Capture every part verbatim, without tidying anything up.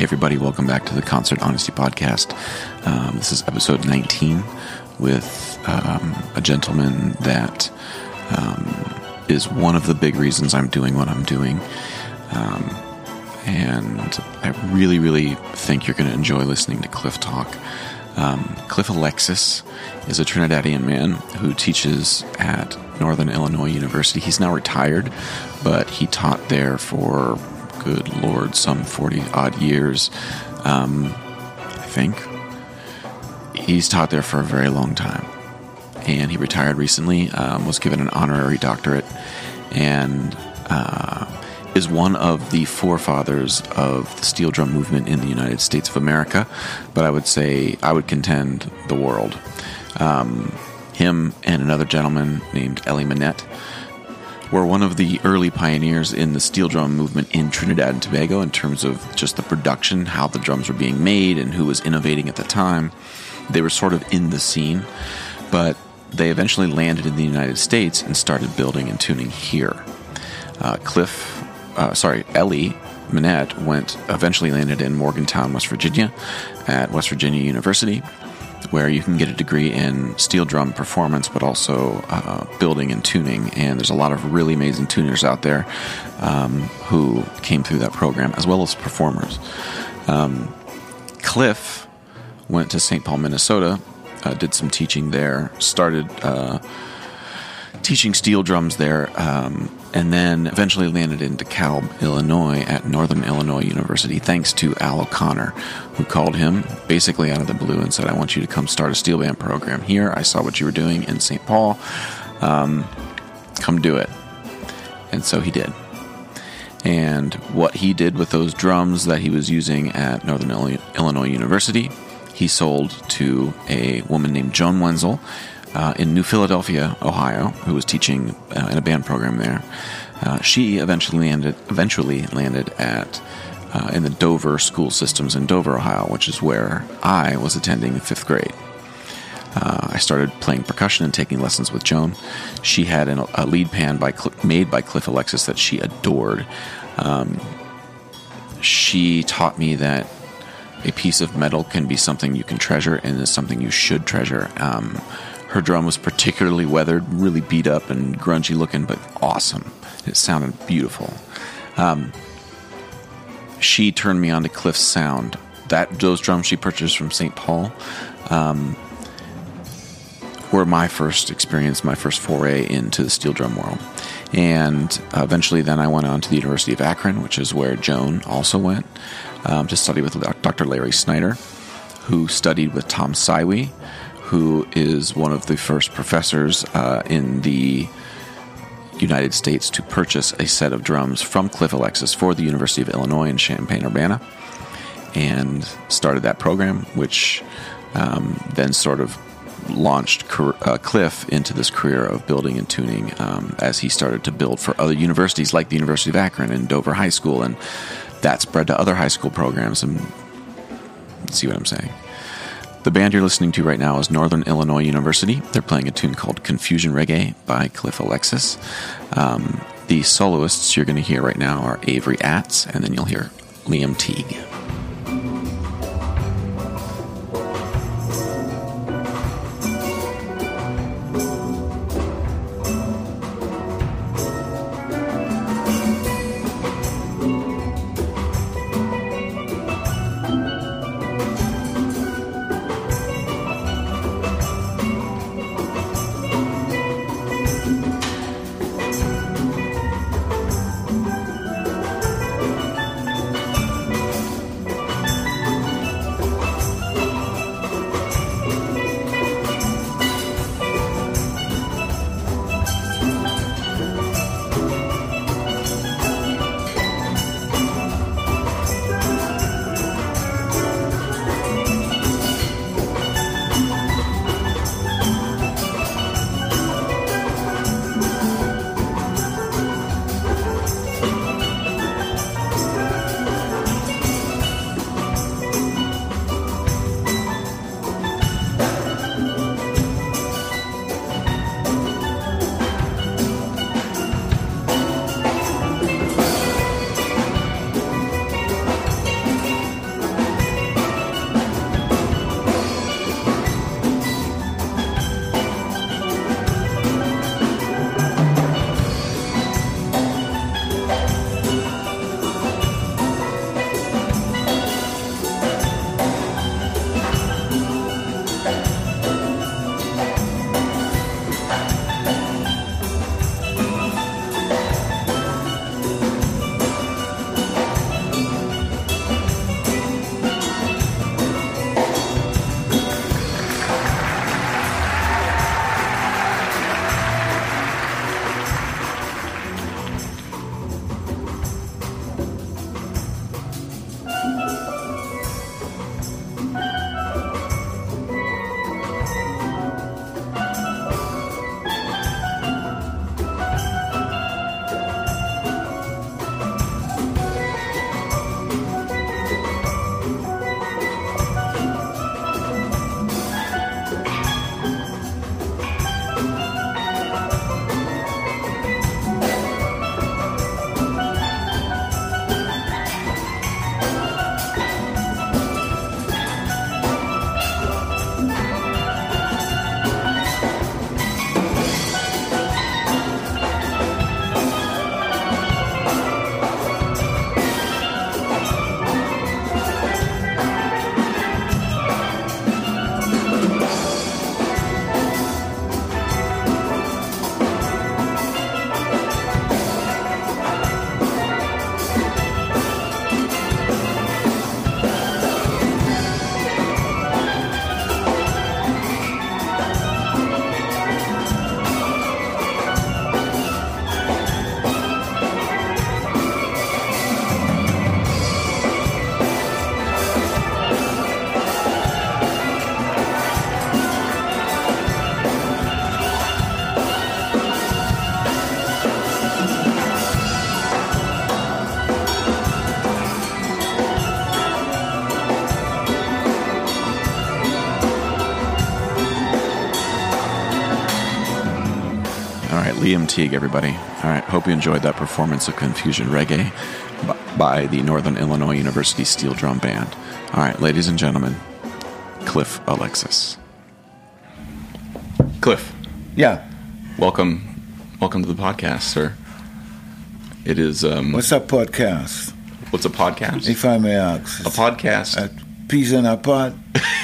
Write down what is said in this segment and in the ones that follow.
everybody, welcome back to the Concert Honesty Podcast. Um, this is episode nineteen with um, a gentleman that um, is one of the big reasons I'm doing what I'm doing. Um, and I really, really think you're going to enjoy listening to Cliff talk. Um, Cliff Alexis is a Trinidadian man who teaches at Northern Illinois University. He's now retired, but he taught there for, good Lord, some forty-odd years, um, I think. He's taught there for a very long time, and he retired recently, um, was given an honorary doctorate, and uh, is one of the forefathers of the steel drum movement in the United States of America, but I would say, I would contend the world. Um, him and another gentleman named Elie Minette were one of the early pioneers in the steel drum movement in Trinidad and Tobago in terms of just the production, how the drums were being made, and who was innovating at the time. They were sort of in the scene, but they eventually landed in the United States and started building and tuning here. Uh, Cliff, uh, sorry, Elie Minette went, eventually landed in Morgantown, West Virginia, at West Virginia University, where you can get a degree in steel drum performance, but also uh, building and tuning. And there's a lot of really amazing tuners out there um, who came through that program, as well as performers. Um, Cliff went to Saint Paul, Minnesota, uh, did some teaching there, started uh, teaching steel drums there, um, and then eventually landed in DeKalb, Illinois at Northern Illinois University, thanks to Al O'Connor, who called him basically out of the blue and said, I want you to come start a steel band program here. I saw what you were doing in Saint Paul. Um, come do it. And so he did. And what he did with those drums that he was using at Northern Illinois University, he sold to a woman named Joan Wenzel, Uh, in New Philadelphia, Ohio, who was teaching uh, in a band program there. Uh, she eventually landed, eventually landed at uh, in the Dover school systems in Dover, Ohio, which is where I was attending fifth grade. Uh, I started playing percussion and taking lessons with Joan. She had an, a lead pan by made by Cliff Alexis that she adored. Um, she taught me that a piece of metal can be something you can treasure and is something you should treasure. Um, Her drum was particularly weathered, really beat up and grungy looking, but awesome. It sounded beautiful. Um, she turned me on to Cliff's sound. That those drums she purchased from Saint Paul um, were my first experience, my first foray into the steel drum world. And uh, eventually then I went on to the University of Akron, which is where Joan also went, um, to study with Doctor Larry Snyder, who studied with Tom Sywee, who is one of the first professors uh, in the United States to purchase a set of drums from Cliff Alexis for the University of Illinois in Champaign-Urbana, and started that program, which um, then sort of launched uh, Cliff into this career of building and tuning um, as he started to build for other universities like the University of Akron and Dover High School, and that spread to other high school programs. And see what I'm saying? The band you're listening to right now is Northern Illinois University. They're playing a tune called Confusion Reggae by Cliff Alexis. Um, the soloists you're going to hear right now are Avery Atz, and then you'll hear Liam Teague. right, Liam Teague, everybody. All right, hope you enjoyed that performance of Confusion Reggae by the Northern Illinois University Steel Drum Band. All right, ladies and gentlemen, Cliff Alexis. Cliff. Yeah. Welcome, welcome to the podcast, sir. It is. Um, What's a podcast? What's a podcast? If I may ask. A podcast. A peas in a pod.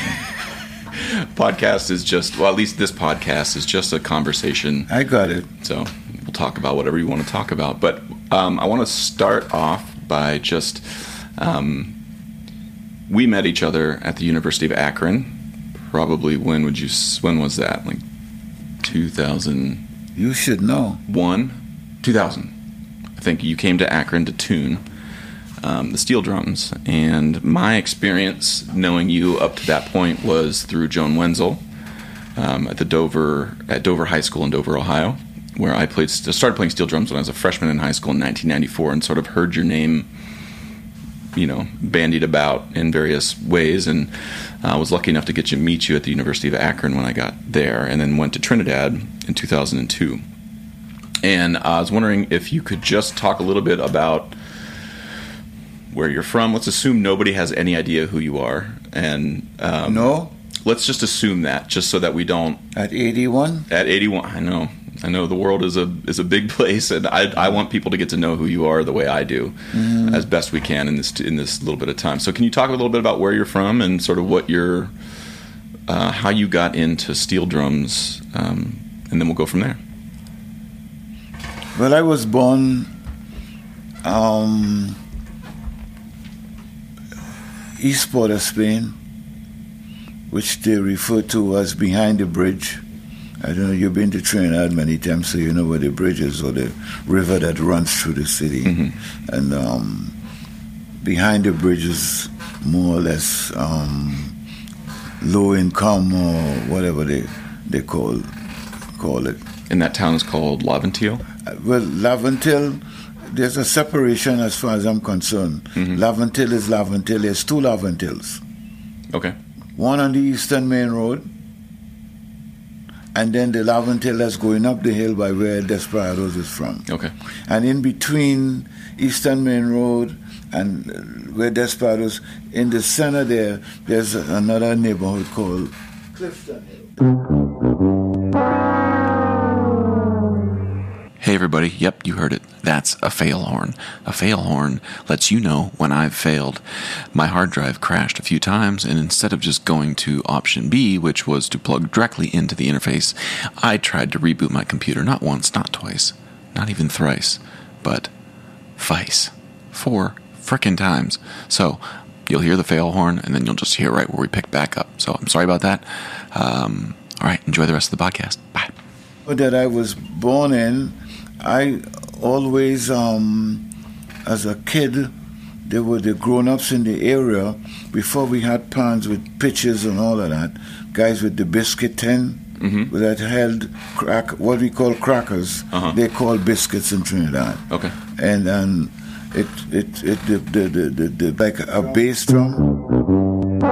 Podcast is just, well, at least this podcast is just a conversation. I got it. So we'll talk about whatever you want to talk about. But um, I want to start off by just, um, we met each other at the University of Akron. Probably when would you? When was that? Like two thousand. You should know. One, two thousand. I think you came to Akron to tune um, the steel drums, and my experience knowing you up to that point was through Joan Wenzel um, at the Dover at Dover High School in Dover, Ohio, where I played started playing steel drums when I was a freshman in high school in nineteen ninety-four, and sort of heard your name, you know, bandied about in various ways, and I uh, was lucky enough to get you meet you at the University of Akron when I got there, and then went to Trinidad in two thousand two. And I was wondering if you could just talk a little bit about where you're from. Let's assume nobody has any idea who you are, and um, no. Let's just assume that, just so that we don't. At eighty-one. At eighty-one, I know. I know the world is a is a big place, and I I want people to get to know who you are the way I do, mm. as best we can in this in this little bit of time. So, can you talk a little bit about where you're from and sort of what your uh, how you got into steel drums, um, and then we'll go from there. Well, I was born um, East Port of Spain, which they refer to as behind the bridge. I don't know, you've been to Trinidad many times, so you know where the bridge is, or the river that runs through the city. Mm-hmm. And um, behind the bridge is more or less um, low income, or whatever they they call call it. And that town is called Laventille? Uh, well, Laventille, there's a separation as far as I'm concerned. Mm-hmm. Laventille is Laventille. There's two Laventilles. Okay. One on the Eastern Main Road, and then the Laventille that's going up the hill by where Desperados is from. Okay. And in between Eastern Main Road and where Desperados, in the center there, there's another neighborhood called Clifton Hill. Hey everybody, yep, you heard it. That's a fail horn. A fail horn lets you know when I've failed. My hard drive crashed a few times, and instead of just going to option B, which was to plug directly into the interface, I tried to reboot my computer not once, not twice, not even thrice, but thrice. Four frickin' times. So you'll hear the fail horn, and then you'll just hear right where we pick back up. So I'm sorry about that. Um, all right, enjoy the rest of the podcast. Bye. That I was born in, I always, um, as a kid, there were the grown-ups in the area, before we had pans with pitchers and all of that, guys with the biscuit tin, mm-hmm. that held crack, what we call crackers, uh-huh. they call biscuits in Trinidad. Okay. And um, it, it, it, the, the, the, the, the, like a bass drum.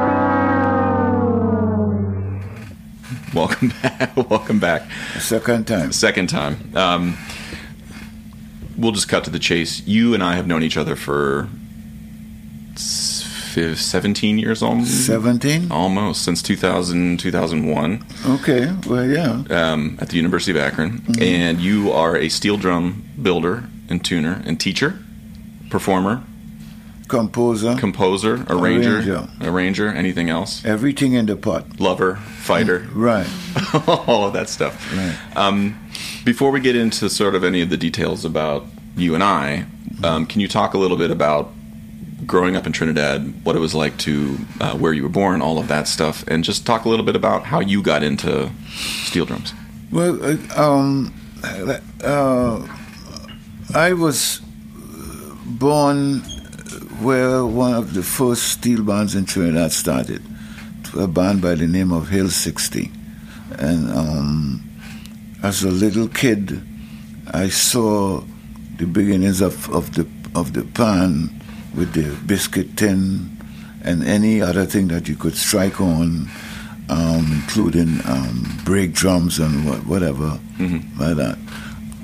Welcome back. Welcome back. Second time. Second time. Um, we'll just cut to the chase. You and I have known each other for seventeen years almost. seventeen? Almost, since two thousand, two thousand one. Okay, well, yeah. Um, at the University of Akron. Mm-hmm. And you are a steel drum builder and tuner and teacher, performer. Composer. Composer, arranger, arranger. Arranger, anything else? Everything in the pot. Lover, fighter. Right. All of that stuff. Right. Um, before we get into sort of any of the details about you and I, um, can you talk a little bit about growing up in Trinidad, what it was like to, uh, where you were born, all of that stuff, and just talk a little bit about how you got into steel drums? Well, uh, um, uh, I was born where one of the first steel bands in Trinidad started, a band by the name of Hill sixty. And um, as a little kid, I saw the beginnings of, of the of the pan with the biscuit tin and any other thing that you could strike on, um, including um, brake drums and what, whatever, mm-hmm. like that.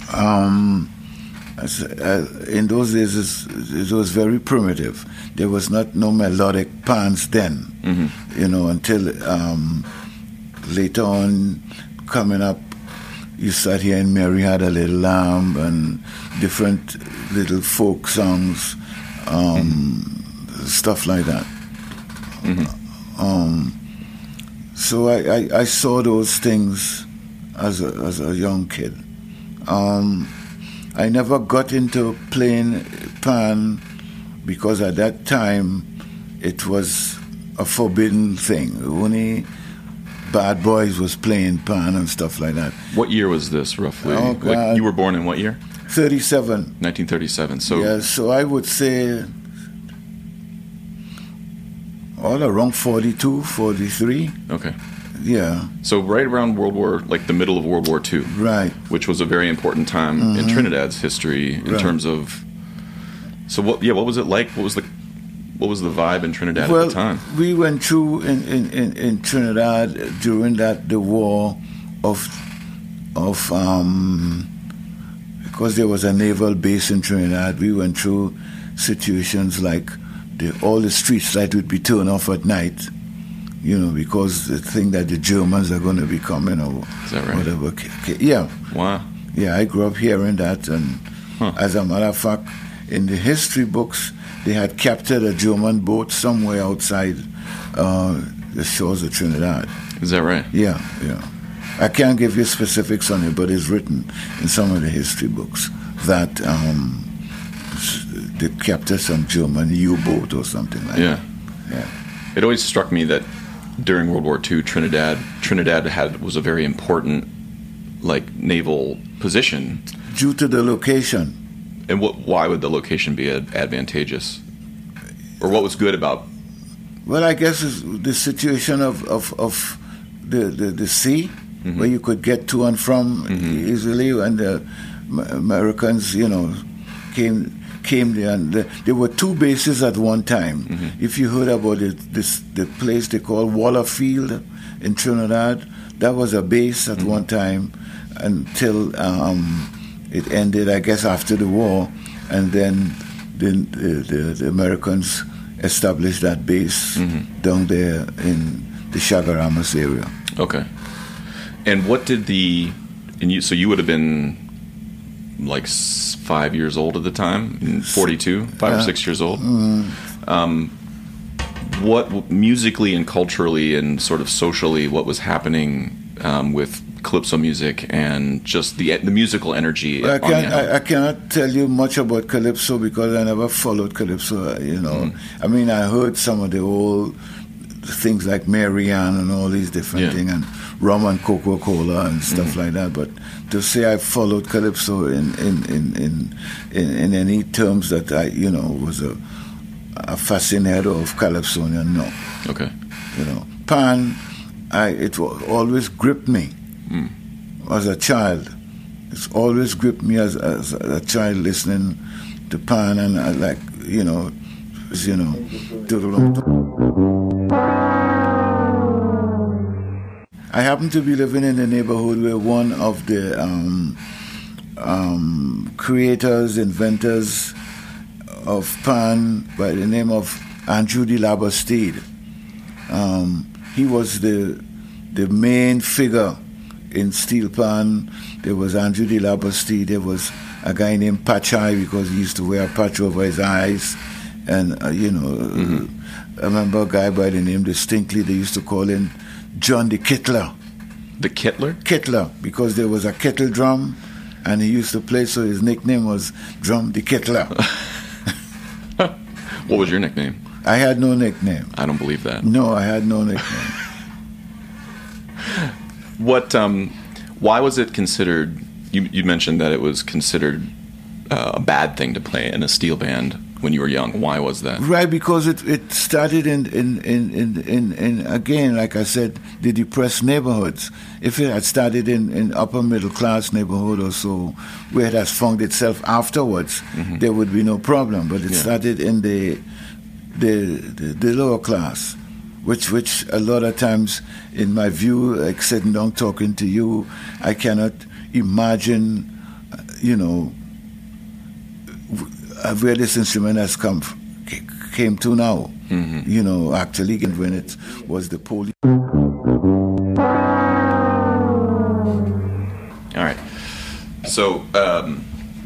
Um, as, uh, in those days, it was very primitive. There was not no melodic pans then, mm-hmm. you know, until um, later on, coming up, you start hearing Mary Had a Little Lamb and different little folk songs, um, mm-hmm. stuff like that. Mm-hmm. Um, so I, I, I saw those things as a, as a young kid. Um, I never got into playing pan because at that time it was a forbidden thing. Only bad boys was playing pan and stuff like that. What year was this, roughly? Oh, like, you were born in what year? thirty-seven. nineteen thirty-seven. So yeah, so I would say all around forty-two, forty-three. Okay. Yeah. So right around World War, like the middle of World War Two. Right. Which was a very important time mm-hmm. in Trinidad's history in right. terms of. So what? Yeah, what was it like? What was the, what was the vibe in Trinidad well, at the time? We went through in, in, in, in Trinidad during that the war of of um, because there was a naval base in Trinidad. We went through situations like the, all the street lights would be turned off at night. You know, because the thing that the Germans are going to be coming or Is that right? whatever. Yeah. Wow. Yeah, I grew up hearing that, and huh. as a matter of fact, in the history books, they had captured a German boat somewhere outside uh, the shores of Trinidad. Is that right? Yeah, yeah. I can't give you specifics on it, but it's written in some of the history books that um, they captured some German U-boat or something like yeah. that. Yeah. It always struck me that during World War Two, Trinidad Trinidad had was a very important, like, naval position. Due to the location. And what? Why would the location be ad- advantageous? Or what was good about? Well, I guess it's the situation of, of, of the, the, the sea, mm-hmm. where you could get to and from mm-hmm. easily, and the Americans, you know, came came there. And the, there were two bases at one time. Mm-hmm. If you heard about it, this the place they call Wallerfield in Trinidad, that was a base at mm-hmm. one time until um, it ended, I guess, after the war, and then the the, the, the Americans established that base mm-hmm. down there in the Chaguaramas area. Okay. And what did the and you so you would have been like five years old at the time, forty-two, five uh, or six years old. Mm-hmm. Um, what musically and culturally and sort of socially, what was happening um, with calypso music and just the the musical energy? Well, I, can't, I, I cannot tell you much about calypso because I never followed calypso. You know, mm-hmm. I mean, I heard some of the old things like Mary Ann and all these different yeah. things, and rum and Coca-Cola and stuff mm-hmm. like that. But to say I followed calypso in in, in, in, in in any terms that I, you know, was a, a fascinator of calypsonian, no. Okay. You know, pan, I it always gripped me mm. as a child. It's always gripped me as, as a child listening to pan, and I like, you know, you know. I happen to be living in a neighborhood where one of the um, um, creators, inventors of pan, by the name of Andrew de Labastide, um, he was the the main figure in steel pan. There was Andrew de Labastide. There was a guy named Pachai, because he used to wear a patch over his eyes, and uh, you know, mm-hmm. I remember a guy by the name distinctly. They used to call him John the Kittler. The Kittler? Kittler, because there was a kettle drum, and he used to play, so his nickname was Drum the Kittler. What was your nickname? I had no nickname. I don't believe that. No, I had no nickname. What? Um, why was it considered? You, you mentioned that it was considered uh, a bad thing to play in a steel band when you were young. Why was that? Right, because it, it started in in, in, in, in in again, like I said, the depressed neighborhoods. If it had started in, in upper middle class neighborhood or so, where it has found itself afterwards, mm-hmm. there would be no problem. But it yeah. started in the the, the the lower class, which which a lot of times, in my view, like sitting down talking to you, I cannot imagine you know, where this instrument has come came to now. Mm-hmm. You know, actually, when it was the police. All right. So, um,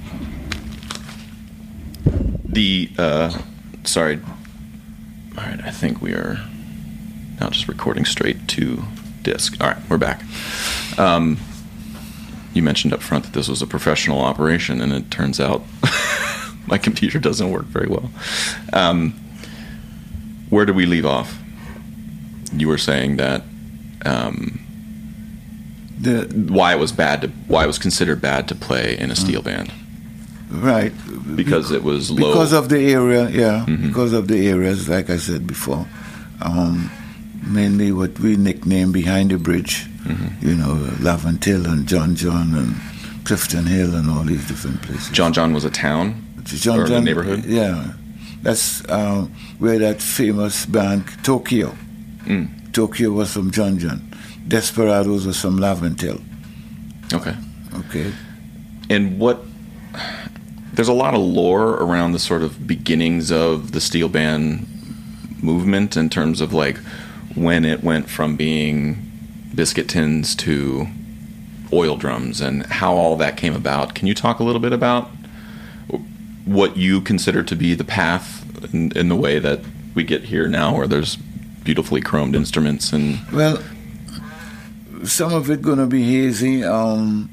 the, uh, sorry. All right, I think we are now just recording straight to disk. All right, we're back. Um, you mentioned up front that this was a professional operation, and it turns out my computer doesn't work very well. Um, where did we leave off? You were saying that um, the, why it was bad to why it was considered bad to play in a steel band, right? Because it was low. Because of the area, yeah. Mm-hmm. Because of the areas, like I said before, um, mainly what we nicknamed Behind the Bridge. Mm-hmm. You know, Lavant Hill and John John and Clifton Hill and all these different places. John John was a town John or John, a neighborhood? Yeah. That's uh, where that famous band, Tokyo. Mm. Tokyo was from John John. Desperados was from Lavant Hill. Okay. Okay. And what... There's a lot of lore around the sort of beginnings of the steel band movement in terms of, like, when it went from being biscuit tins to oil drums and how all that came about. Can you talk a little bit about what you consider to be the path in, in the way that we get here now, where there's beautifully chromed instruments? And well, some of it gonna be hazy. Um,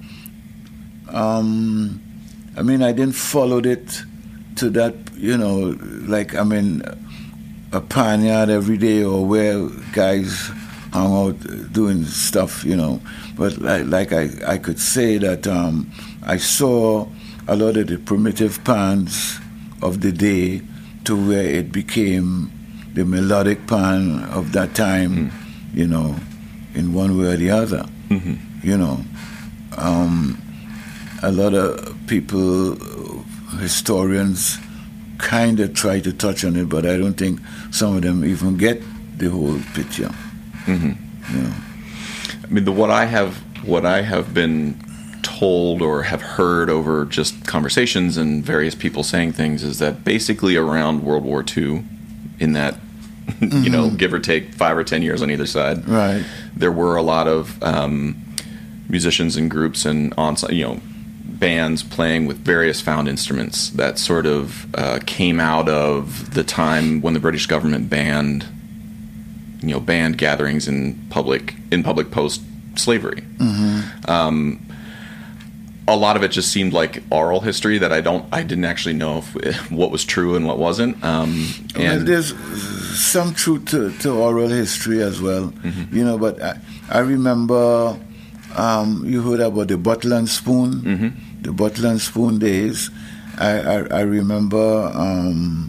um, I mean, I didn't follow it to that, you know, like, I mean, a panyard every day or where guys hung out doing stuff, you know. But like, like I, I could say that um, I saw a lot of the primitive pans of the day to where it became the melodic pan of that time, mm. you know, in one way or the other, mm-hmm. you know. Um, a lot of people, historians, kind of try to touch on it, but I don't think some of them even get the whole picture. Mm-hmm. You know. I mean, the what I have, what I have been told or have heard over just conversations and various people saying things is that basically around World War Two, in that, mm-hmm. you know, give or take five or ten years on either side, right, there were a lot of um, musicians and groups and on, you know, bands playing with various found instruments that sort of uh, came out of the time when the British government banned, you know, banned gatherings in public in public post slavery. Mm-hmm. Um, a lot of it just seemed like oral history that I don't, I didn't actually know if, what was true and what wasn't. Um, and well, there's some truth to, to oral history as well, mm-hmm. you know. But I, I remember um, you heard about the bottle and spoon, mm-hmm. the bottle and spoon days. I I, I remember um,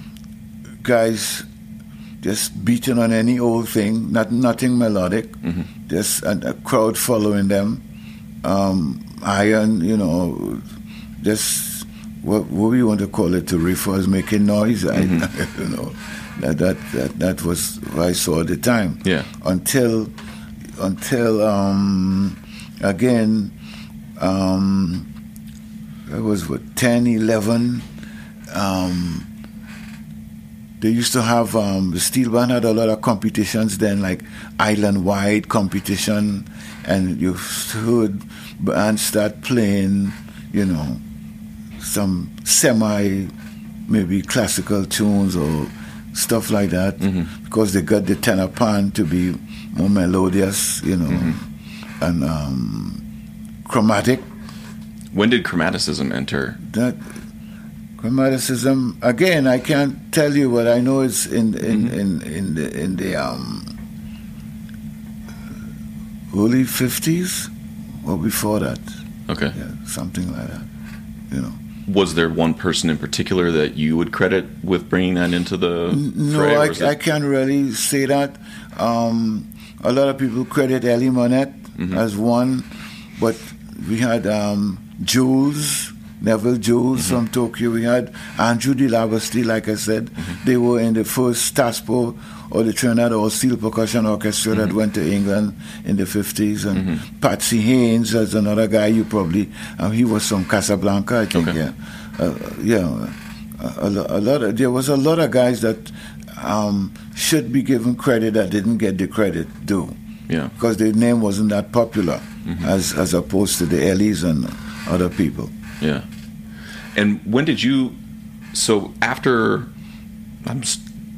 guys just beating on any old thing, not nothing melodic, mm-hmm. just a, a crowd following them. Um, iron, you know, just what, what we want to call it, to riff was making noise. Mm-hmm. I, you know, that, that that that was what I saw at the time. Yeah. Until until um, again, um, it was what ten, eleven. Um, they used to have um, the steel band had a lot of competitions then, like island-wide competition, and you heard bands start playing, you know, some semi, maybe classical tunes or stuff like that, mm-hmm. because they got the tenor pan to be more melodious, you know, mm-hmm. and um, chromatic. When did chromaticism enter? That chromaticism, again, I can't tell you, but I know it's in in, mm-hmm. in, in the in the um, early fifties or before that. Okay. Yeah, something like that, you know. Was there one person in particular that you would credit with bringing that into the no, fray? I, it... I can't really say that. Um, a lot of people credit Elie Monette mm-hmm. as one, but we had um, Jules Neville Jones Mm-hmm. from Tokyo. We had Andrew De Lavasti, like I said. Mm-hmm. They were in the first TASPO, or the Trinidad All Steel Percussion Orchestra Mm-hmm. that went to England in the fifties. And Mm-hmm. Patsy Haynes is another guy you probably, um, he was from Casablanca, I think, Okay. yeah. Uh, yeah, a, a, a lot of, there was a lot of guys that um, should be given credit that didn't get the credit due. Yeah. Because their name wasn't that popular Mm-hmm. as as opposed to the Ellies and other people. Yeah. And when did you? So after, I'm s-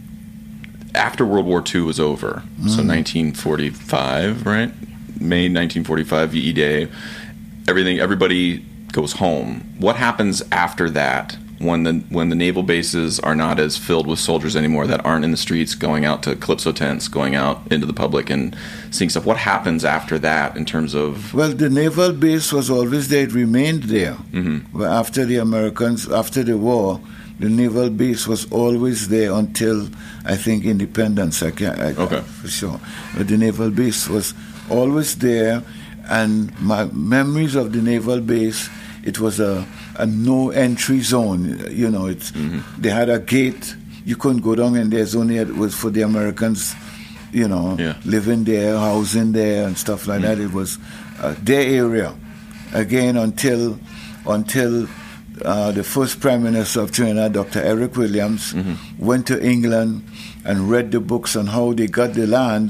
after World War Two was over, Mm-hmm. so nineteen forty-five, right? May nineteen forty-five, V E Day. Everything. Everybody goes home. What happens after that? When the when the naval bases are not as filled with soldiers anymore, that aren't in the streets going out to Calypso tents, going out into the public and seeing stuff. What happens after that in terms of? Well, the naval base was always there. It remained there. Mm-hmm. But after the Americans, after the war, the naval base was always there until, I think, independence. I can't, I, Okay. for sure. But the naval base was always there, and my memories of the naval base, it was a, a no entry zone. You know, it's Mm-hmm. they had a gate. You couldn't go down, and there's only it was for the Americans. You know, Yeah. living there, housing there, and stuff like that. It was uh, their area. Again, until until uh, the first Prime Minister of Trinidad, Doctor Eric Williams, went to England and read the books on how they got the land,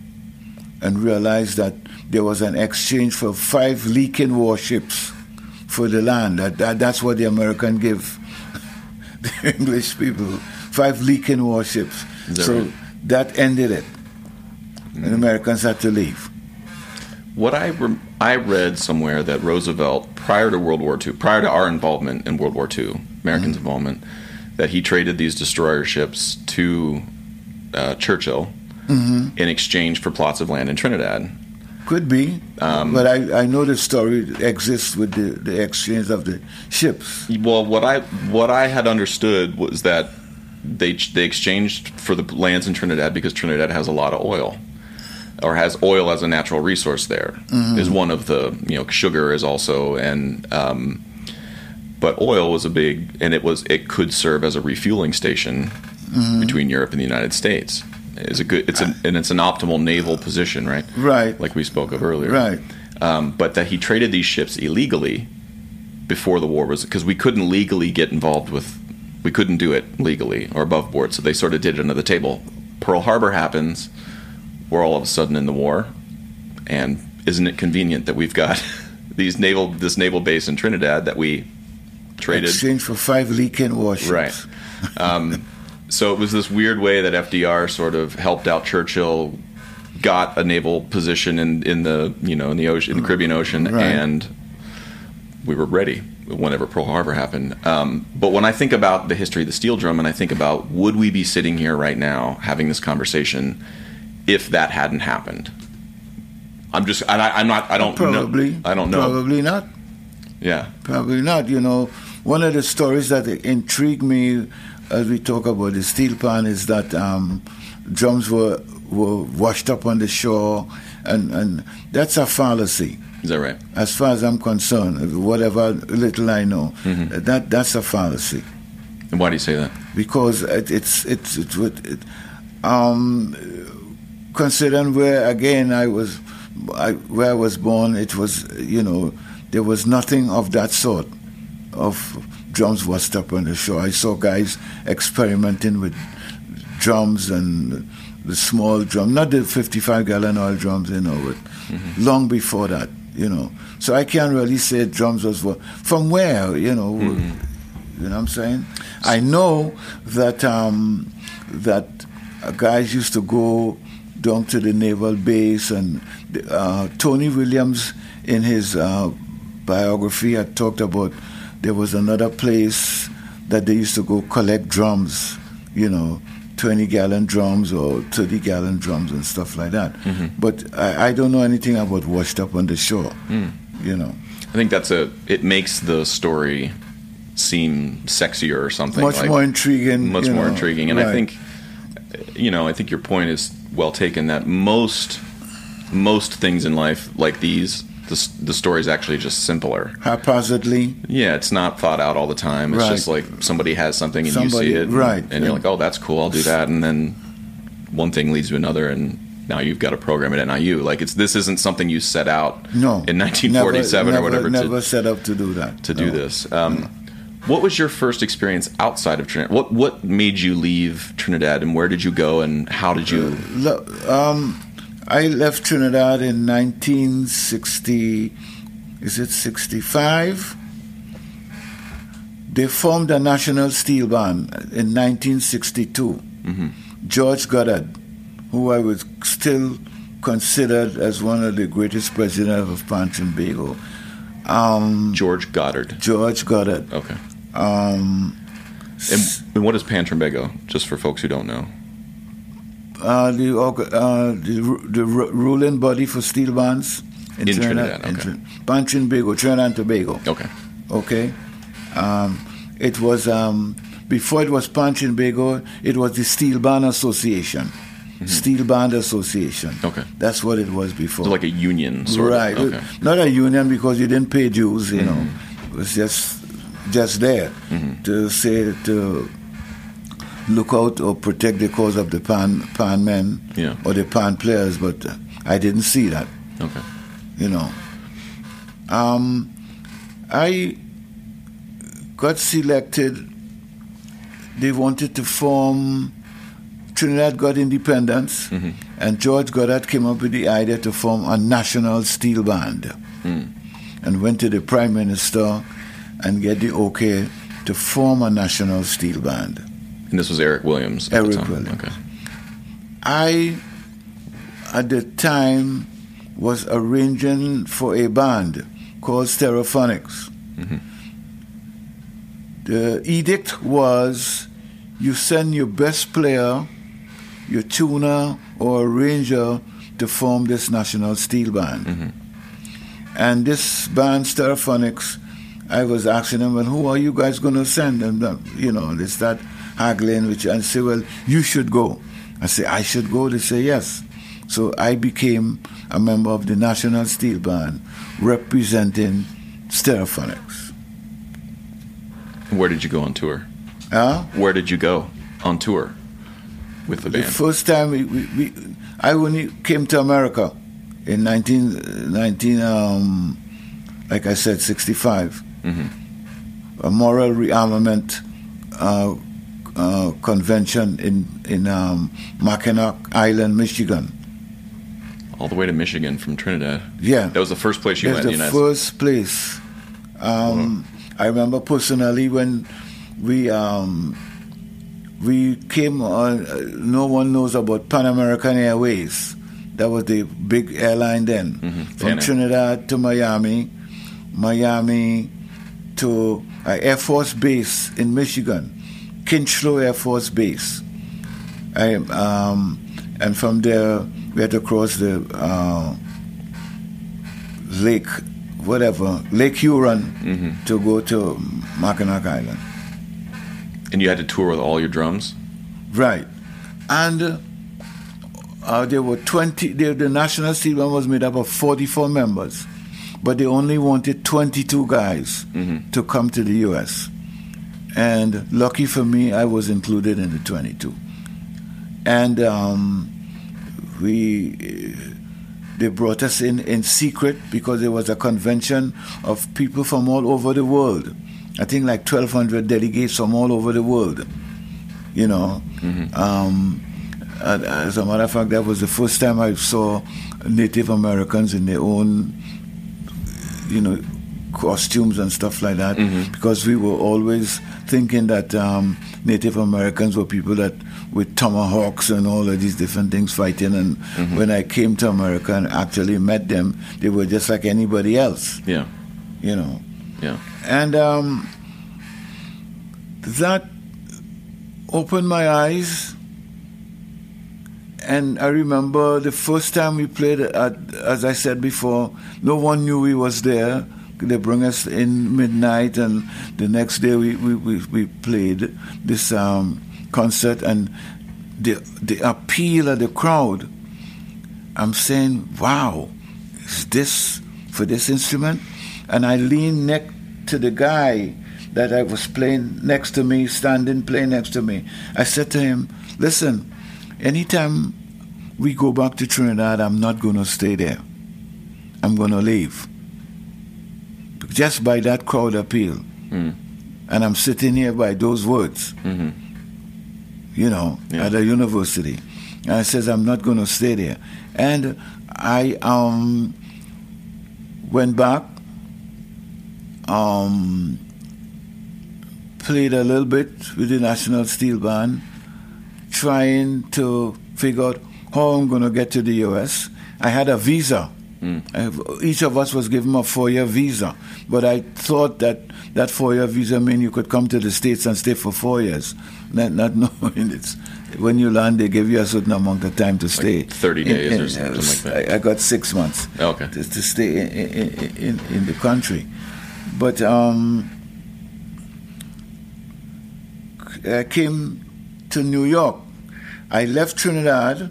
and realized that there was an exchange for five leaking warships for the land. That, that that's what the American give the English people, five leaking warships. Is that So right? that ended it. And Americans had to leave. What I rem- I read somewhere that Roosevelt, prior to World War Two, prior to our involvement in World War Two, Americans' Mm-hmm. involvement, that he traded these destroyer ships to uh, Churchill Mm-hmm. in exchange for plots of land in Trinidad. Could be, Um, but I, I know the story exists with the, the exchange of the ships. Well, what I what I had understood was that they they exchanged for the lands in Trinidad because Trinidad has a lot of oil, or has oil as a natural resource. There is one of the, you know, sugar is also, and um, but oil was a big, and it was it could serve as a refueling station between Europe and the United States. Is a good it's an and it's an optimal naval position, right? Right. Like we spoke of earlier, Right. Um, but that he traded these ships illegally before the war was, because we couldn't legally get involved with, we couldn't do it legally or above board, so they sort of did it under the table. Pearl Harbor happens, we're all of a sudden in the war, and isn't it convenient that we've got these naval this naval base in Trinidad that we traded? Exchange for five leaking warships. Right. Um, so it was this weird way that F D R sort of helped out Churchill, got a naval position in, in the you know in the ocean, in the Caribbean Ocean, Right. and we were ready whenever Pearl Harbor happened. Um, but when I think about the history of the steel drum, and I think about would we be sitting here right now having this conversation if that hadn't happened? I'm just I, I'm not I don't Probably. know, I don't know. Probably not. Yeah. Probably not. You know, one of the stories that intrigued me as we talk about the steel pan is that um, drums were were washed up on the shore, and, and that's a fallacy. Is that right? As far as I'm concerned, whatever little I know, Mm-hmm. that that's a fallacy. And why do you say that? Because it, it's it's it's what it, um, considering where again I was, I, where I was born, it was you know there was nothing of that sort of drums washed up on the shore. I saw guys experimenting with drums and the small drum, not the fifty-five gallon oil drums, you know, but Mm-hmm. long before that, you know. So I can't really say drums was wa- from where, you know. Mm-hmm. You know what I'm saying? I know that um, that uh, guys used to go down to the naval base, and uh, Tony Williams, in his uh, biography, had talked about there was another place that they used to go collect drums, you know, twenty gallon drums or thirty gallon drums and stuff like that. Mm-hmm. But I, I don't know anything about washed up on the shore, Mm. you know. I think that's a. It makes the story seem sexier or something. Much like, more intriguing. Much you more know. intriguing, and Right. I think, you know, I think your point is well taken. That most most things in life like these the the story is actually just simpler. Haphazardly. Yeah, it's not thought out all the time. It's Right. just like somebody has something and Somebody- you see it, and, right. and you're like, oh, that's cool. I'll do that, and then one thing leads to another, and now you've got to program it at N I U. Like it's this isn't something you set out No. in nineteen forty-seven never, or whatever Never, to, never set up to do that. to do No. this. Um, what was your first experience outside of Trinidad? What what made you leave Trinidad, and where did you go, and how did you? Lo- Um, I left Trinidad in nineteen sixty. Is it sixty-five? They formed a national steel band in nineteen sixty-two. Mm-hmm. George Goddard, who I was still considered as one of the greatest presidents of Pan Trinbago. Um, George Goddard. George Goddard. Okay. Um, And, and what is Pan Trinbago, just for folks who don't know? uh, the, org- uh, the ru- the ru- ruling body for steel bands in, In Trinidad. Trinidad, okay. Trin- Pan Trinbago, Trinidad and Tobago. Okay. Okay. Um, it was um, before it was Pan Trinbago, it was the Steel Band Association. Steel Band Association. Okay. That's what it was before. So like a union, sort right. of. Okay. Not a union because you didn't pay dues, you know. It was just just there to say to look out or protect the cause of the pan pan men Yeah. or the pan players, but uh, I didn't see that, Okay. you know. Um, I got selected. They wanted to form. Trinidad got independence, and George Goddard came up with the idea to form a national steel band, and went to the Prime Minister and get the okay to form a national steel band. And this was Eric Williams. At Eric the time. Williams. Okay. I, at the time, was arranging for a band called Stereophonics. The edict was you send your best player, your tuner, or arranger to form this national steel band. And this band, Stereophonics, I was asking them, well, who are you guys going to send? And, uh, you know, they start haggling, which I say, well, you should go. I say, I should go? They say, yes. So I became a member of the National Steel Band representing Stereophonics. Where did you go on tour? Huh? Where did you go on tour with the The band? first time we, we, we I only came to America in nineteen, nineteen um, like I said, sixty-five. A moral rearmament uh, uh, convention in in um, Mackinac Island, Michigan. All the way to Michigan from Trinidad. Yeah, That was the first place you that's went in the the United States. first place. Um, I remember personally when we um, we came on. Uh, no one knows about Pan American Airways. That was the big airline then. Mhm, From Pan Am. Trinidad to Miami, Miami to uh, Air Force Base in Michigan, Kinchlow Air Force Base. I, um, and from there we had to cross the uh, lake, whatever, Lake Huron to go to Mackinac Island. And you had to tour with all your drums? Right. And uh, uh, there were twenty, the, the National Steel Band was made up of forty-four members, but they only wanted twenty-two guys to come to the U S. And lucky for me, I was included in the twenty-two. And um, we, they brought us in in secret because there was a convention of people from all over the world. I think like twelve hundred delegates from all over the world. You know, um, and as a matter of fact, that was the first time I saw Native Americans in their own, you know, costumes and stuff like that. Because we were always thinking that um, Native Americans were people that with tomahawks and all of these different things fighting. And when I came to America and actually met them, they were just like anybody else. Yeah. You know. Yeah. And um, that opened my eyes. And I remember the first time we played, at, as I said before, no one knew we was there. They bring us in midnight, and the next day we, we, we, we played this um, concert, and the the appeal of the crowd, I'm saying, wow, is this for this instrument? And I leaned next to the guy that I was playing next to me, standing playing next to me. I said to him, listen, anytime we go back to Trinidad, I'm not going to stay there. I'm going to leave. Just by that crowd appeal. Mm. And I'm sitting here by those words, mm-hmm. you know, yeah. at a university. And I says, I'm not going to stay there. And I um, went back, um, played a little bit with the National Steel Band, trying to figure out how I'm going to get to the U S. I had a visa. Mm. Each of us was given a four-year visa. But I thought that that four-year visa meant you could come to the States and stay for four years. Not, not knowing it's... When you land, they give you a certain amount of time to stay. Like thirty days in, in, or something uh, like that. I, I got six months oh, okay. to, to stay in, in, in, in the country. But um, I came to New York. I left Trinidad,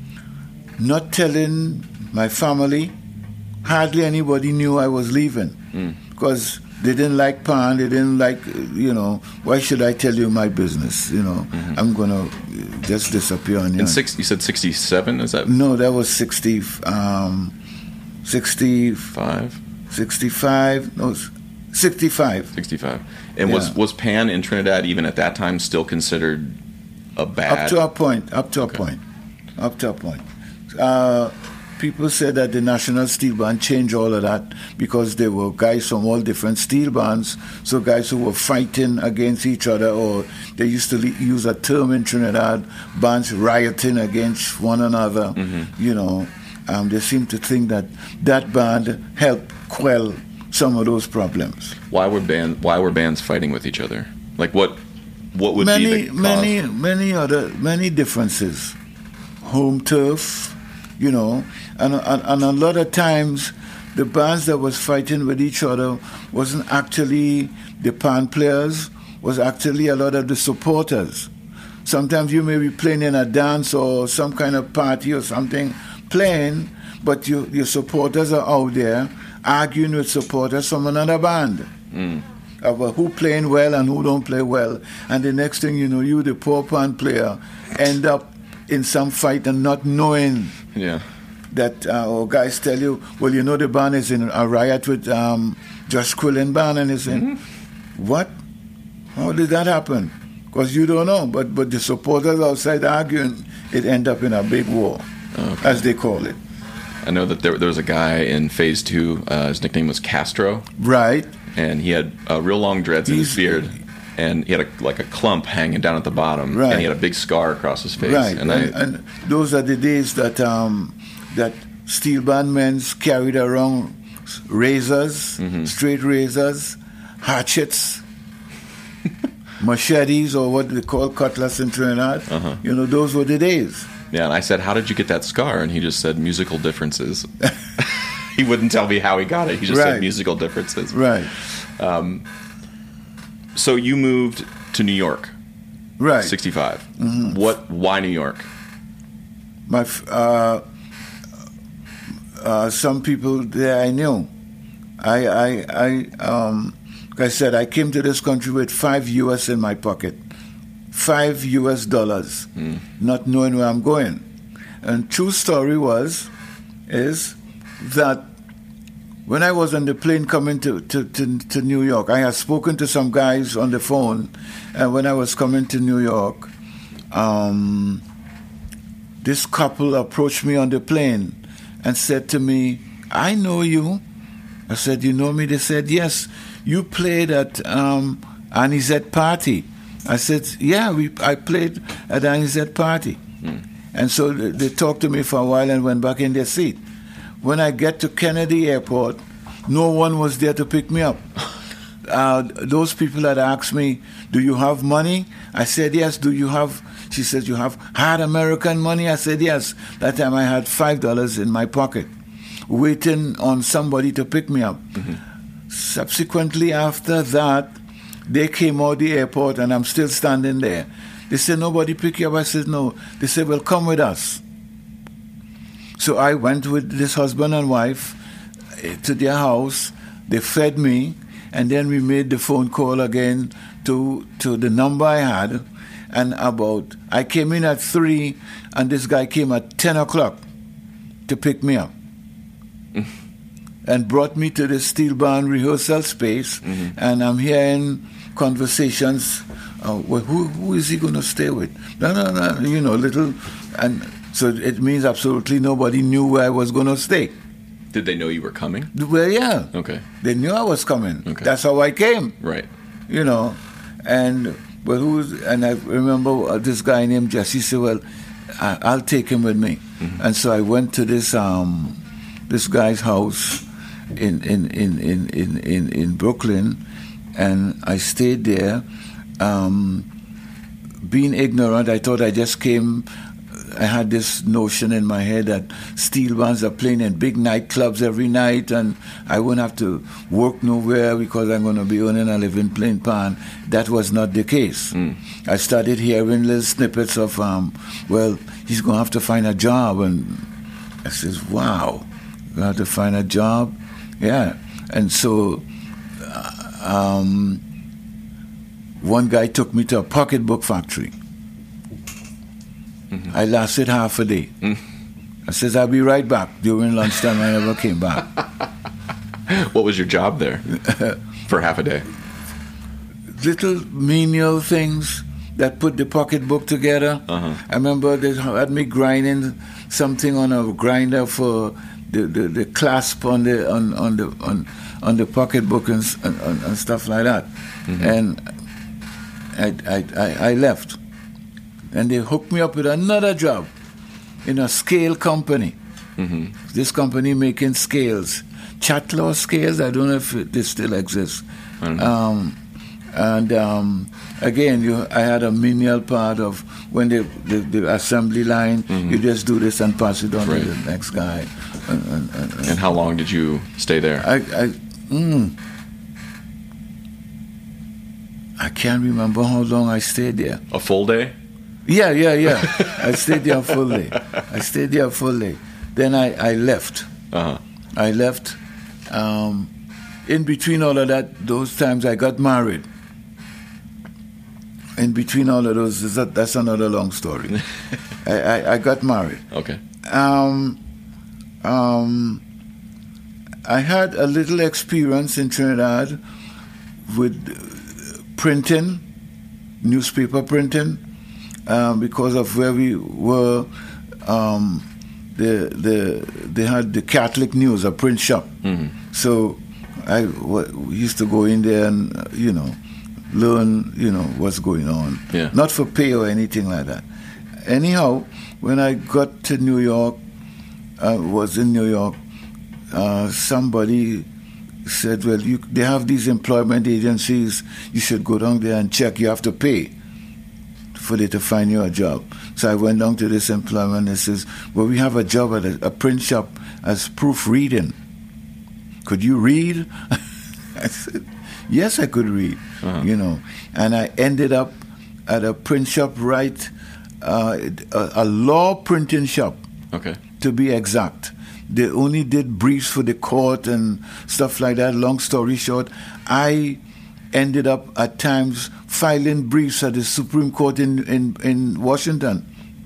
not telling my family. Hardly anybody knew I was leaving. Because mm. they didn't like Pan, they didn't like, you know, why should I tell you my business? You know, mm-hmm. I'm going to just disappear on you. And six, you said sixty-seven, is that? No, that was sixty, um, sixty-five? sixty-five, no, sixty-five. sixty-five. And yeah. was, was Pan in Trinidad even at that time still considered a bad? Up to a point, up to okay. a point, up to a point. Uh, People said that the National Steel Band changed all of that because there were guys from all different steel bands, so guys who were fighting against each other, or they used to use a term in Trinidad, bands rioting against one another. Mm-hmm. You know, um, they seem to think that that band helped quell some of those problems. Why were band? Why were bands fighting with each other? Like what? What would many, be the cause? Many, many other, many differences. Home turf. You know, and, and and a lot of times the bands that was fighting with each other wasn't actually the Pan players, was actually a lot of the supporters. Sometimes you may be playing in a dance or some kind of party or something, playing, but you, your supporters are out there arguing with supporters from another band. Mm. About who playing well and who don't play well. And the next thing you know, you, the poor Pan player, end up in some fight and not knowing yeah. that uh, or guys tell you, well, you know the band is in a riot with um, Josh Quillen band, and he's saying, mm-hmm. what? How did that happen? Because you don't know, but but the supporters outside arguing, it end up in a big war, okay. as they call it. I know that there, there was a guy in Phase Two. Uh, his nickname was Castro. Right. And he had uh, real long dreads in He's, his beard. And he had a, like a clump hanging down at the bottom, right. and he had a big scar across his face. Right, and, and, I, and those are the days that um, that steel band men carried around razors, mm-hmm. straight razors, hatchets, machetes, or what they call cutlass in Trinidad. Uh-huh. You know, those were the days. Yeah, and I said, how did you get that scar? And he just said, musical differences. He wouldn't tell me how he got it. He just right. said musical differences. Right. Um, So you moved to New York, right? sixty-five. Mm-hmm. What? Why New York? My uh, uh, some people there I knew. I I I um, like I said, I came to this country with five U S in my pocket, five U S dollars, mm. not knowing where I'm going. And true story was, is that. When I was on the plane coming to, to, to, to New York, I had spoken to some guys on the phone, and when I was coming to New York, um, this couple approached me on the plane and said to me, I know you. I said, you know me? They said, yes, you played at um, Anisette party. I said, yeah, we, I played at Anisette party. Mm. And so they, they talked to me for a while and went back in their seat. When I get to Kennedy Airport, no one was there to pick me up. Uh, those people had asked me, do you have money? I said, yes. Do you have, she said, you have hard American money? I said, yes. That time I had five dollars in my pocket, waiting on somebody to pick me up. Mm-hmm. Subsequently, after that, they came out the airport, and I'm still standing there. They said, nobody pick you up? I said, no. They said, well, come with us. So I went with this husband and wife to their house. They fed me, and then we made the phone call again to to the number I had. And about, I came in at three, and this guy came at ten o'clock to pick me up. And brought me to the steel band rehearsal space, mm-hmm. and I'm hearing conversations. Uh, well, who who is he going to stay with? No, no, no. You know, little, and so it means absolutely nobody knew where I was going to stay. Did they know you were coming? Well, yeah. Okay. They knew I was coming. Okay. That's how I came. Right. You know, and but who's and I remember this guy named Jesse said, "Well, I, I'll take him with me," mm-hmm. and so I went to this um this guy's house. In in, in, in, in, in in Brooklyn, and I stayed there. Um, being ignorant, I thought I just came. I had this notion in my head that steel bands are playing in big nightclubs every night, and I wouldn't have to work nowhere because I'm going to be earning a living playing pan. That was not the case. Mm. I started hearing little snippets of, um, well, he's going to have to find a job, and I says, wow, you have to find a job. Yeah, and so uh, um, one guy took me to a pocketbook factory. Mm-hmm. I lasted half a day. Mm. I says, I'll be right back. During lunchtime, I never came back. What was your job there for half a day? Little menial things that put the pocketbook together. Uh-huh. I remember they had me grinding something on a grinder for... The, the, the clasp on the on, on the on, on the pocketbook and, and, and stuff like that, mm-hmm. and I, I, I I left, and they hooked me up with another job in a scale company. Mm-hmm. This company making scales, Chatlaw scales. I don't know if it, this still exists. Um, and um, again, you, I had a menial part of when the the, the assembly line. Mm-hmm. You just do this and pass it on right. to the next guy. And, and, and, and how long did you stay there? I I, mm, I can't remember how long I stayed there. A full day? Yeah, yeah, yeah. I stayed there a full day. I stayed there a full day. Then I, I left. Uh-huh. I left. Um, in between all of that, those times I got married. In between all of those, that, that's another long story. I, I, I got married. Okay. Um... Um, I had a little experience in Trinidad with printing, newspaper printing, um, because of where we were. Um, the the they had the Catholic News, a print shop. Mm-hmm. So I w- used to go in there and uh, you know learn you know what's going on. Yeah. Not for pay or anything like that. Anyhow, when I got to New York. I was in New York, uh, somebody said, well, you, they have these employment agencies, you should go down there and check, you have to pay for them to find you a job. So I went down to this employment and says, well, we have a job at a, a print shop as proofreading. Could you read? I said, yes, I could read, uh-huh. you know. And I ended up at a print shop, right, uh, a, a law printing shop. Okay. To be exact. They only did briefs for the court and stuff like that. Long story short, I ended up at times filing briefs at the Supreme Court in, in, in Washington.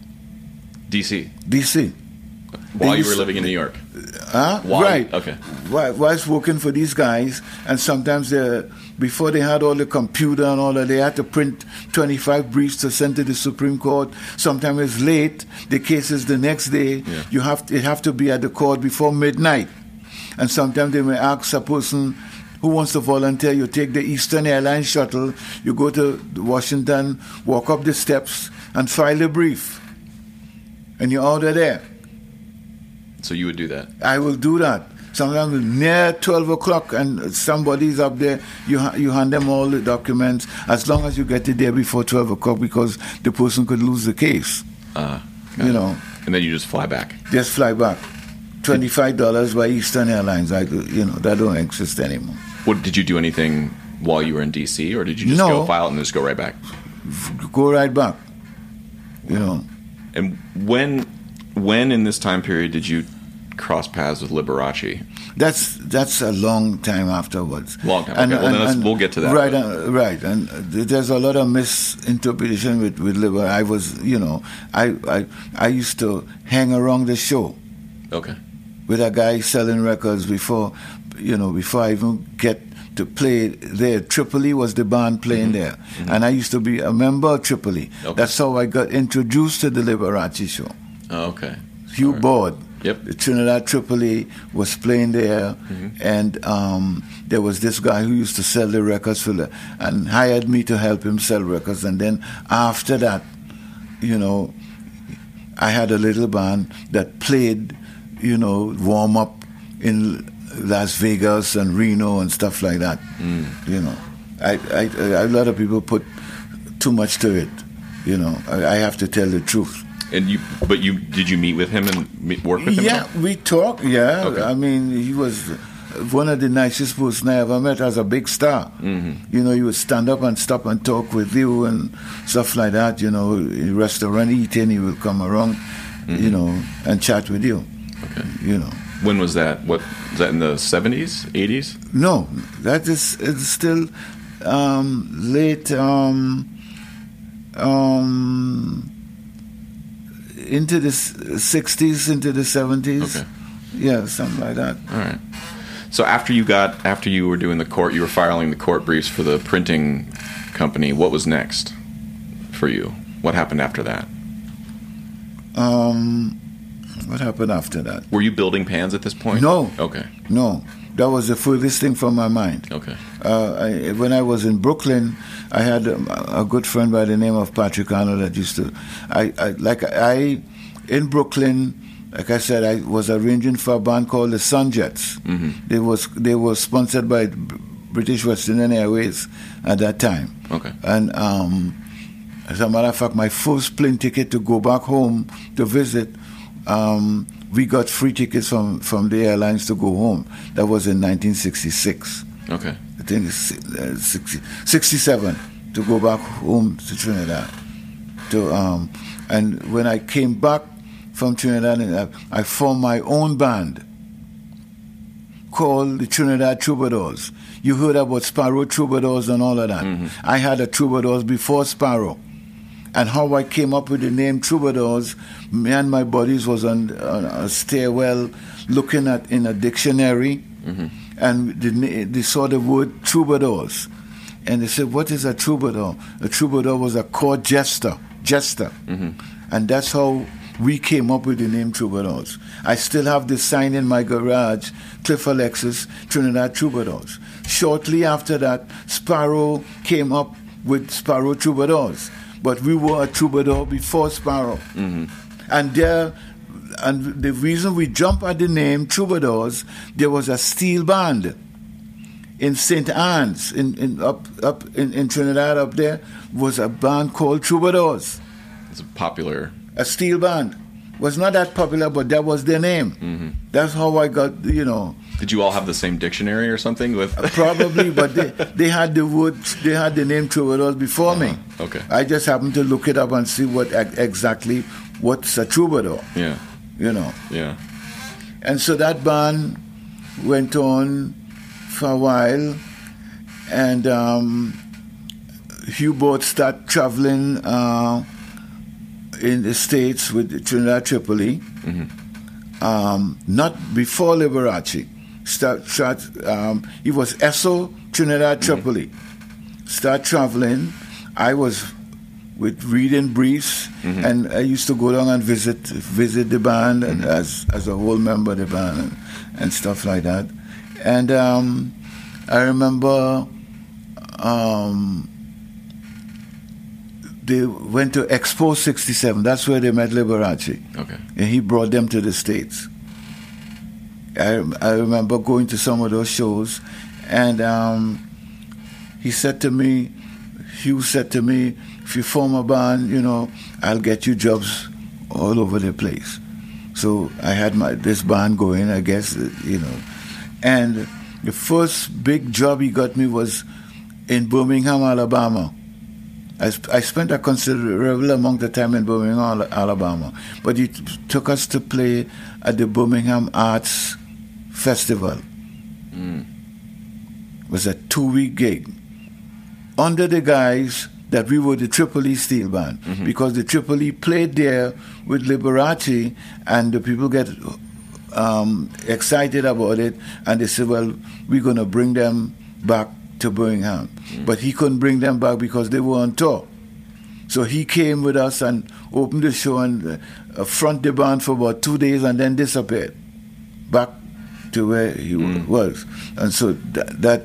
D C? D C. While they you were living in New York? Huh? While, right. Okay. While, while I was working for these guys, and sometimes they, before they had all the computer and all that, they had to print twenty-five briefs to send to the Supreme Court. Sometimes it's late. The case is the next day. Yeah. You have to, it have to be at the court before midnight. And sometimes they may ask a person who wants to volunteer. You take the Eastern Airlines shuttle, you go to Washington, walk up the steps, and file a brief. And you're out of there. So you would do that? I will do that. Sometimes near twelve o'clock and somebody's up there, you ha- you hand them all the documents as long as you get it there before twelve o'clock because the person could lose the case. Uh, you know. And then you just fly back? Just fly back. twenty-five dollars by Eastern Airlines. I, you know, that don't exist anymore. What, did you do anything while you were in D C or did you just no, go file it and just go right back? Go right back. You know. And when when in this time period did you cross paths with Liberace? That's that's a long time afterwards. Long time. Okay, well, then let's, we'll get to that. Right, uh, right. And there's a lot of misinterpretation with with Liberace. I was, you know, I, I I used to hang around the show. Okay. With a guy selling records before, you know, before I even get to play there. Tripoli was the band playing mm-hmm. there. Mm-hmm. And I used to be a member of Tripoli. Okay. That's how I got introduced to the Liberace show. Oh, okay. Hugh right. Bard. Yep. The Trinidad Tripoli was playing there, mm-hmm. and um, there was this guy who used to sell the records for the, and hired me to help him sell records. And then after that, you know, I had a little band that played, you know, warm up in Las Vegas and Reno and stuff like that. Mm. You know, I, I, a lot of people put too much to it. You know, I, I have to tell the truth. And you, but you did you meet with him and meet, work with him? Yeah, we talked. Yeah, okay. I mean, he was one of the nicest person I ever met as a big star. Mm-hmm. You know, he would stand up and stop and talk with you and stuff like that. You know, in restaurant eating, he would come around, mm-hmm. you know, and chat with you. Okay. You know. When was that? What was that in the seventies, eighties? No, that is it's still um, late. Um, um, into the sixties, into the seventies. Okay. Yeah, something like that. All right. So after you got, after you were doing the court, you were filing the court briefs for the printing company. What was next for you? What happened after that? Um, what happened after that? Were you building pans at this point? No. Okay. No. That was the furthest thing from my mind. Okay. Uh, I, when I was in Brooklyn, I had a, a good friend by the name of Patrick Arnold that used to, I, I like I, in Brooklyn, like I said, I was arranging for a band called the Sun Jets. Mm-hmm. They was they were sponsored by British West Indian Airways at that time. Okay. And um, as a matter of fact, my first plane ticket to go back home to visit. Um, we got free tickets from, from the airlines to go home. That was in nineteen sixty-six. Okay. I think it's uh, sixty, sixty-seven to go back home to Trinidad. To um, and when I came back from Trinidad, I, I formed my own band called the Trinidad Troubadours. You heard about Sparrow Troubadours and all of that. Mm-hmm. I had a Troubadours before Sparrow. And how I came up with the name Troubadours, me and my buddies was on, on a stairwell looking at in a dictionary, mm-hmm. and they, they saw the word troubadours. And they said, what is a troubadour? A troubadour was a court jester, jester. Mm-hmm. And that's how we came up with the name Troubadours. I still have the sign in my garage, Cliff Alexis, Trinidad Troubadours. Shortly after that, Sparrow came up with Sparrow Troubadours. But we were a troubadour before Sparrow. Mm-hmm. And there, and the reason we jumped at the name Troubadours, there was a steel band in Saint Anne's, in, in up up in, in Trinidad up there, was a band called Troubadours. It's a popular... A steel band. Was not that popular, but that was their name. Mm-hmm. That's how I got, you know... Did you all have the same dictionary or something? With Probably, but they, they had the word, they had the name Troubadours before uh-huh. me. Okay. I just happened to look it up and see what exactly what's a troubadour. Yeah. You know. Yeah. And so that band went on for a while, and um, Hugh Bard started traveling uh, in the States with Trinidad Tripoli. Mm-hmm. Um, not before Liberace. Start, start, um, he was Esso, Trinidad, mm-hmm. Tripoli. Start traveling. I was with reading briefs, mm-hmm. and I used to go down and visit visit the band, mm-hmm. and as as a whole member of the band, and, and stuff like that. And um, I remember um, they went to Expo sixty-seven. That's where they met Liberace. Okay. And he brought them to the States. I, I remember going to some of those shows, and um, he said to me, Hugh said to me, if you form a band, you know, I'll get you jobs all over the place. So I had my this band going, I guess, you know. And the first big job he got me was in Birmingham, Alabama, I, sp- I spent a considerable amount of time in Birmingham, Alabama. But it took us to play at the Birmingham Arts Festival. Mm. It was a two-week gig. Under the guise that we were the Tripoli Steel Band. Mm-hmm. Because the Tripoli played there with Liberace, and the people get um, excited about it, and they said, well, we're going to bring them back to Birmingham. Mm. But he couldn't bring them back because they were on tour. So he came with us and opened the show and uh, front the band for about two days and then disappeared back to where he mm. was. And so that, that,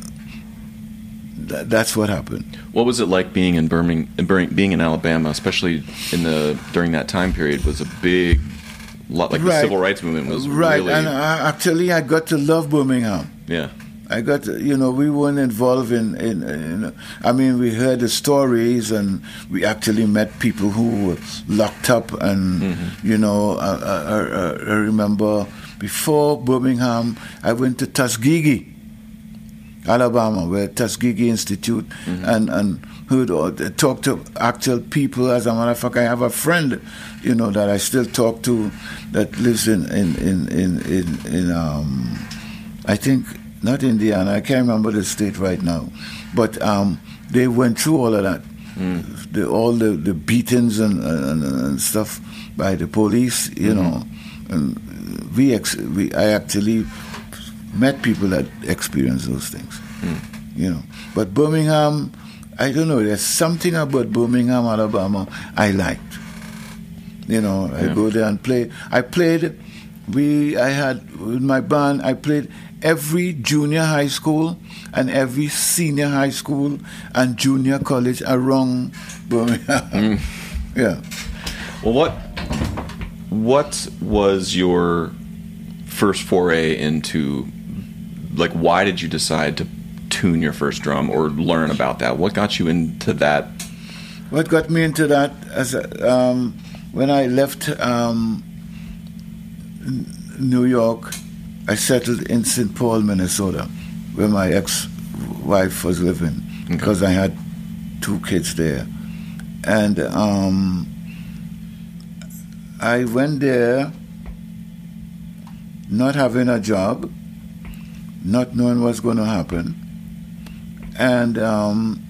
that that's what happened. What was it like being in Birmingham, being in Alabama, especially in the during that time period? Was a big, like right. the civil rights movement was right. really And I, actually, I got to love Birmingham. Yeah. I got, you know, we weren't involved in, in, in, I mean, we heard the stories and we actually met people who were locked up and, mm-hmm. you know, I, I, I remember before Birmingham, I went to Tuskegee, Alabama, where Tuskegee Institute, mm-hmm. and, and heard or talked to actual people. As a matter of fact, I have a friend, you know, that I still talk to that lives in, in, in, in, in, in um, I think, not Indiana, I can't remember the state right now, but um, they went through all of that, mm. the, all the, the beatings and, and, and stuff by the police, you mm-hmm. know, and we, ex- we I actually met people that experienced those things, mm. you know. But Birmingham, I don't know, there's something about Birmingham, Alabama I liked. You know, I yeah. go there and play. I played, we, I had, with my band, I played every junior high school and every senior high school and junior college around Birmingham. Mm. Yeah. Well, what what was your first foray into, like, why did you decide to tune your first drum or learn about that? What got you into that? What got me into that, as a, um, when I left um, New York, I settled in Saint Paul, Minnesota, where my ex-wife was living, okay. because I had two kids there. And um, I went there not having a job, not knowing what's going to happen. And um,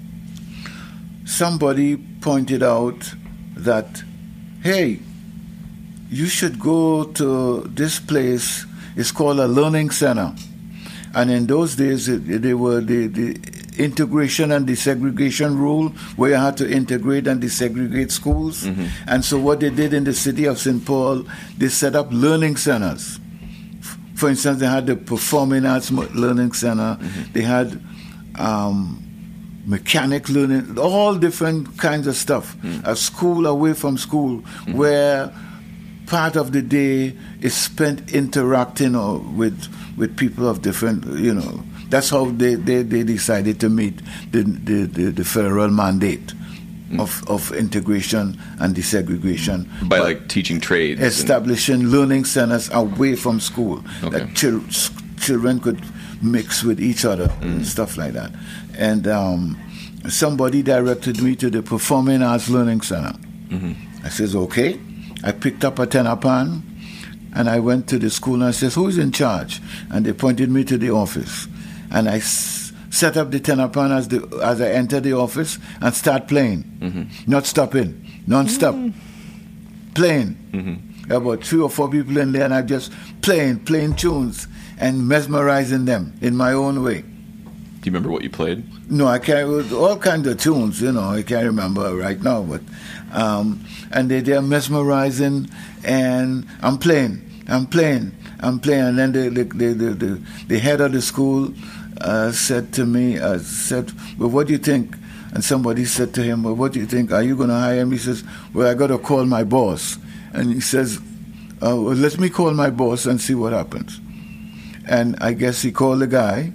somebody pointed out that, hey, you should go to this place. It's called a learning center. And in those days, it, they were the, the integration and desegregation rule, where you had to integrate and desegregate schools. Mm-hmm. And so what they did in the city of Saint Paul, they set up learning centers. For instance, they had the Performing Arts Learning Center. Mm-hmm. They had um, mechanic learning, all different kinds of stuff. Mm-hmm. A school away from school, mm-hmm. where part of the day is spent interacting or with with people of different, you know. That's how they, they, they decided to meet the the, the, the federal mandate mm. of, of integration and desegregation. By, like, teaching trades? Establishing and... learning centers away from school. Okay. That chil- children could mix with each other mm. and stuff like that. And um, somebody directed me to the Performing Arts Learning Center. Mm-hmm. I says, okay. I picked up a tenor pan, and I went to the school, and I says, who's in charge? And they pointed me to the office. And I s- set up the tenor pan as, the, as I entered the office and start playing. Mm-hmm. Not stopping, non-stop. Mm-hmm. Playing. Mm-hmm. About three or four people in there, and I just playing, playing tunes and mesmerizing them in my own way. Do you remember what you played? No, I can't. All kinds of tunes, you know. I can't remember right now, but um, and they they're mesmerizing, and I'm playing, I'm playing, I'm playing, and then the the the the, the, the head of the school uh, said to me, uh, said, "Well, what do you think?" And somebody said to him, "Well, what do you think? Are you going to hire him?" He says, "Well, I got to call my boss," and he says, uh, "Well, let me call my boss and see what happens." And I guess he called the guy.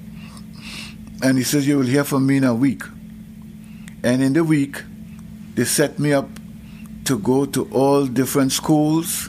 And he says, you will hear from me in a week. And in the week, they set me up to go to all different schools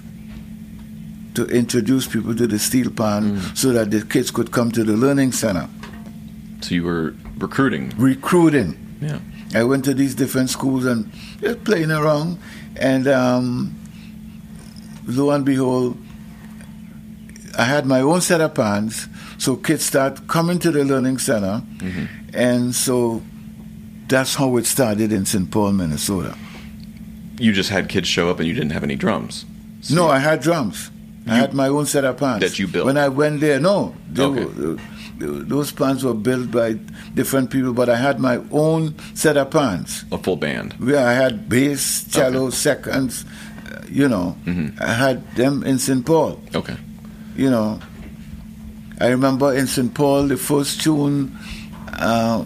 to introduce people to the steel pan mm. so that the kids could come to the learning center. So you were recruiting? Recruiting. Yeah. I went to these different schools and just playing around, and um, lo and behold, I had my own set of pans. So kids start coming to the learning center, mm-hmm. and so that's how it started in Saint Paul, Minnesota. You just had kids show up and you didn't have any drums? So no, I had drums. You, I had my own set of pans. That you built? When I went there, no. They okay. were, those pans were built by different people, but I had my own set of pans. A full band? Yeah, I had bass, cello, okay. seconds, uh, you know. Mm-hmm. I had them in Saint Paul. Okay. You know, I remember in Saint Paul, the first tune uh,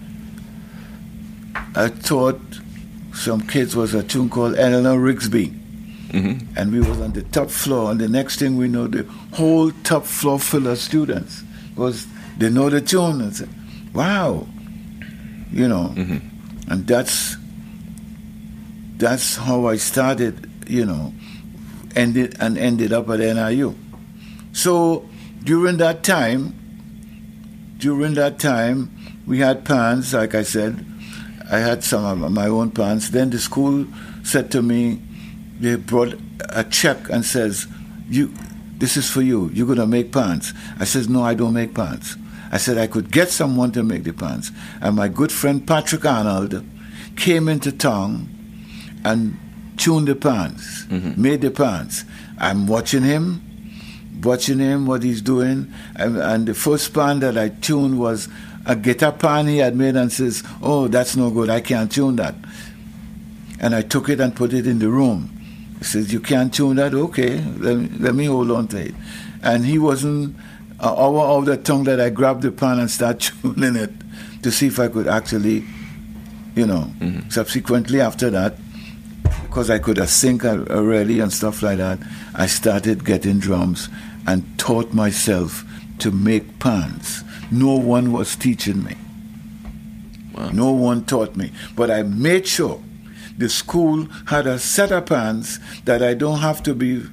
I taught some kids was a tune called Eleanor Rigsby. Mm-hmm. And we was on the top floor, and the next thing we know, the whole top floor full of students, because they know the tune, and say, wow, you know. Mm-hmm. And that's that's how I started, you know, ended and ended up at N I U. So during that time, during that time, we had pans, like I said. I had some of my own pans. Then the school said to me, they brought a check and says, "You, this is for you. You're going to make pans." I says, "No, I don't make pans." I said I could get someone to make the pans. And my good friend Patrick Arnold came into town and tuned the pans, mm-hmm. made the pans. I'm watching him, watching him, what he's doing. And, and the first pan that I tuned was a guitar pan he had made, and says, "Oh, that's no good. I can't tune that." And I took it and put it in the room. He says, "You can't tune that? Okay, let me, let me hold on to it." And he wasn't an hour out of the tongue that I grabbed the pan and started tuning it to see if I could actually, you know. Mm-hmm. Subsequently after that, because I could have sync already and stuff like that, I started getting drums and taught myself to make pans. No one was teaching me. Wow. No one taught me. But I made sure the school had a set of pans that I don't have to be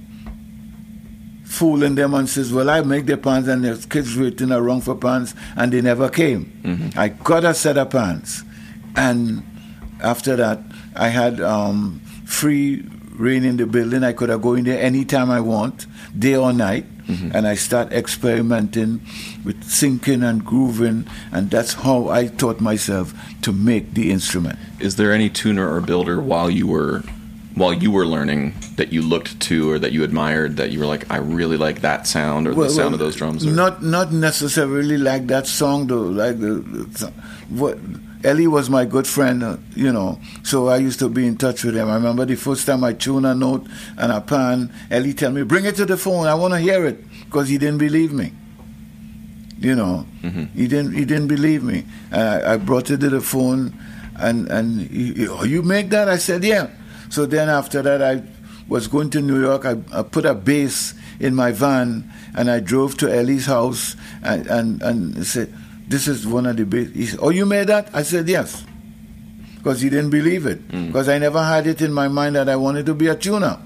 fooling them and says, "Well, I make the pans," and there's kids waiting around for pans and they never came. Mm-hmm. I got a set of pans. And after that, I had um, free reign in the building. I could have go in there anytime I want, day or night. Mm-hmm. And I start experimenting with syncing and grooving, and that's how I taught myself to make the instrument. Is there any tuner or builder while you were while you were learning that you looked to or that you admired, that you were like, I really like that sound or well, the sound well, of those drums? Or? Not not necessarily like that song though. Like the, the what. Ellie was my good friend, uh, you know, so I used to be in touch with him. I remember the first time I tuned a note and a pan, Ellie tell me, "Bring it to the phone, I want to hear it," because he didn't believe me. You know, mm-hmm. he didn't he didn't believe me. Uh, I brought it to the phone, and, and he, oh, you make that? I said, yeah. So then after that, I was going to New York. I, I put a bass in my van, and I drove to Ellie's house and, and, and said, "This is one of the bass." He said, "Oh, you made that?" I said, "Yes." Because he didn't believe it. Because mm. I never had it in my mind that I wanted to be a tuner.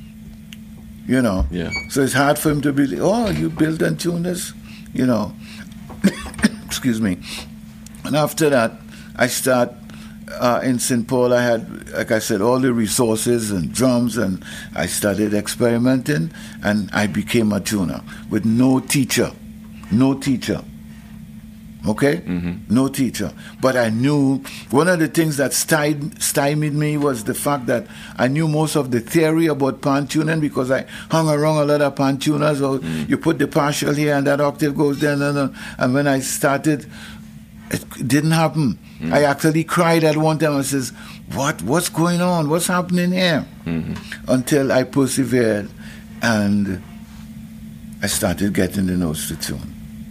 You know? Yeah. So it's hard for him to believe, "Oh, you built and tuned this?" You know? Excuse me. And after that, I start uh, in Saint Paul. I had, like I said, all the resources and drums, and I started experimenting, and I became a tuner with no teacher. No teacher. Okay? Mm-hmm. No teacher. But I knew one of the things that stymied me was the fact that I knew most of the theory about pan tuning because I hung around a lot of pan tuners. Or mm. you put the partial here and that octave goes there. And, and, and when I started, it didn't happen. Mm. I actually cried at one time and says, what? What's going on? What's happening here? Mm-hmm. Until I persevered and I started getting the notes to tune.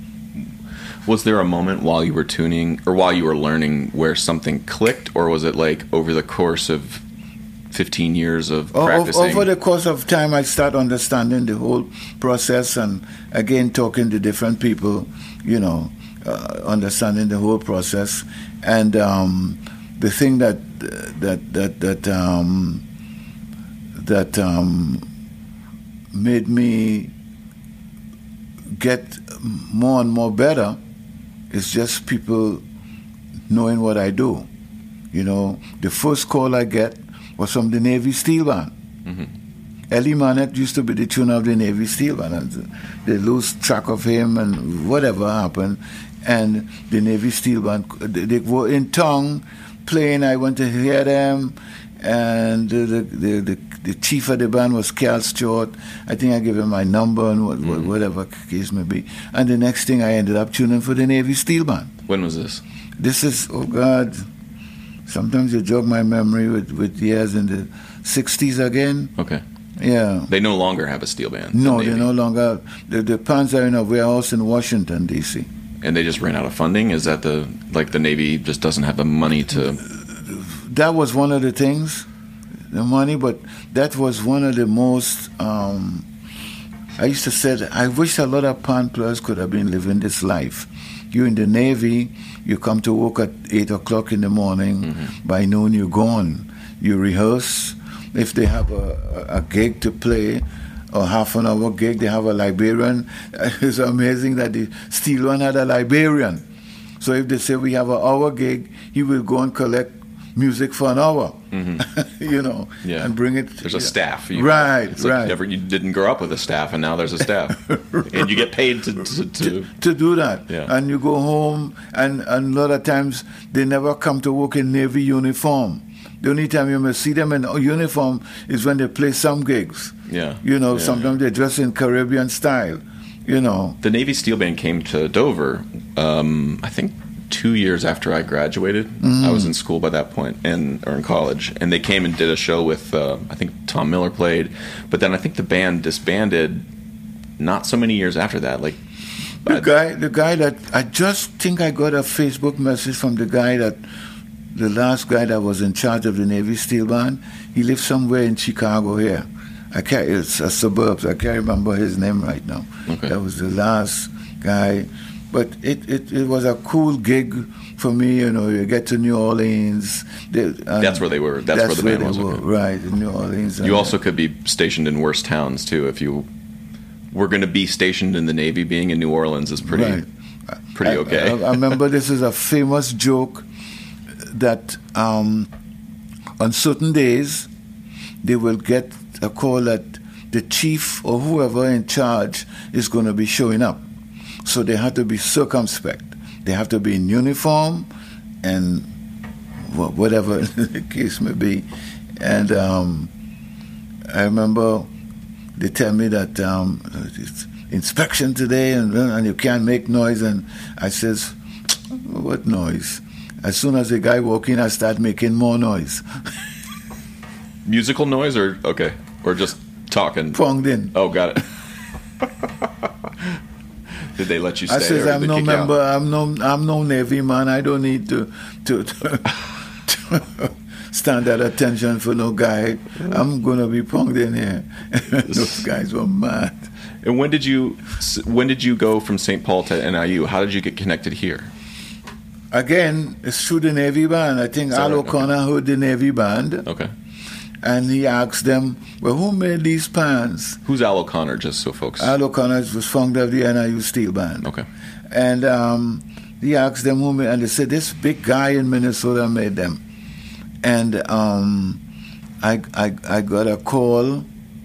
Was there a moment while you were tuning or while you were learning where something clicked, or was it like over the course of fifteen years of o- practicing? Over the course of time, I start understanding the whole process, and again talking to different people, you know, uh, understanding the whole process. And um, the thing that that that that um, that um, made me get more and more better. It's just people knowing what I do, You know, the first call I get was from the Navy Steel Band. Mm-hmm. Eddie Manette used to be the tuner of the Navy Steel Band. And they lose track of him and whatever happened. And the Navy Steel Band, they, they were in town playing. I went to hear them. And the the, the, the the chief of the band was Carl Stewart. I think I gave him my number and what, mm-hmm. whatever case may be. And the next thing I ended up tuning for the Navy Steel Band. When was this? This is, oh God, sometimes you jog my memory with, with years in the sixties again. Okay. Yeah. They no longer have a steel band. No, the they no longer. The, the bands are in a warehouse in Washington, D C. And they just ran out of funding? Is that the, like the Navy just doesn't have the money to... That was one of the things, the money, but that was one of the most, um, I used to say, that I wish a lot of band players could have been living this life. You're in the Navy, you come to work at eight o'clock in the morning, mm-hmm. by noon you're gone. You rehearse. If they have a, a gig to play, or half an hour gig, they have a librarian. It's amazing that the Steel One had a librarian. So if they say we have an hour gig, he will go and collect music for an hour, mm-hmm. you know, yeah. and bring it. There's a yeah. staff. You, right, it's right. Like never, you didn't grow up with a staff, and now there's a staff. right. And you get paid to... To, to, to, to do that. Yeah. And you go home, and, and a lot of times they never come to work in Navy uniform. The only time you may see them in uniform is when they play some gigs. Yeah. You know, yeah, sometimes yeah. they dress in Caribbean style, you know. The Navy Steel Band came to Dover, um, I think, two years after I graduated. Mm-hmm. I was in school by that point, and or in college, and they came and did a show with uh, I think Tom Miller played, but then I think the band disbanded not so many years after that. Like the I, guy, the guy that I just think I got a Facebook message from the guy that the last guy that was in charge of the Navy Steel Band. He lived somewhere in Chicago here. I can't. It's a suburbs. I can't remember his name right now. Okay. That was the last guy. But it, it, it was a cool gig for me, you know. You get to New Orleans. They, that's where they were. That's, that's where the band where was. They were, okay. right, in New Orleans. You also could be stationed in worse towns too. If you were going to be stationed in the Navy, being in New Orleans is pretty, right. pretty okay. I, I, I remember this is a famous joke that um, on certain days they will get a call that the chief or whoever in charge is going to be showing up. So they have to be circumspect. They have to be in uniform and whatever the case may be. And um, I remember they tell me that um, it's inspection today and, and you can't make noise. And I says, what noise? As soon as the guy walk in, I start making more noise. Musical noise or, okay, or just talking? Ponged in. Oh, got it. Did they let you stay? I says, or I'm did no they kick you member. out? I'm no. I'm no Navy man. I don't need to to, to, to stand at attention for no guy. I'm gonna be ponged in here. Those guys were mad. And when did you when did you go from Saint Paul to N I U? How did you get connected here? Again, it's through the Navy band. I think Al right? O'Connor okay. heard the Navy band. Okay. And he asked them, well, who made these pants? Who's Al O'Connor, just so folks... Al O'Connor was founder of the N I U Steel Band. Okay. And um, he asked them who made... And they said, this big guy in Minnesota made them. And um, I, I, I got a call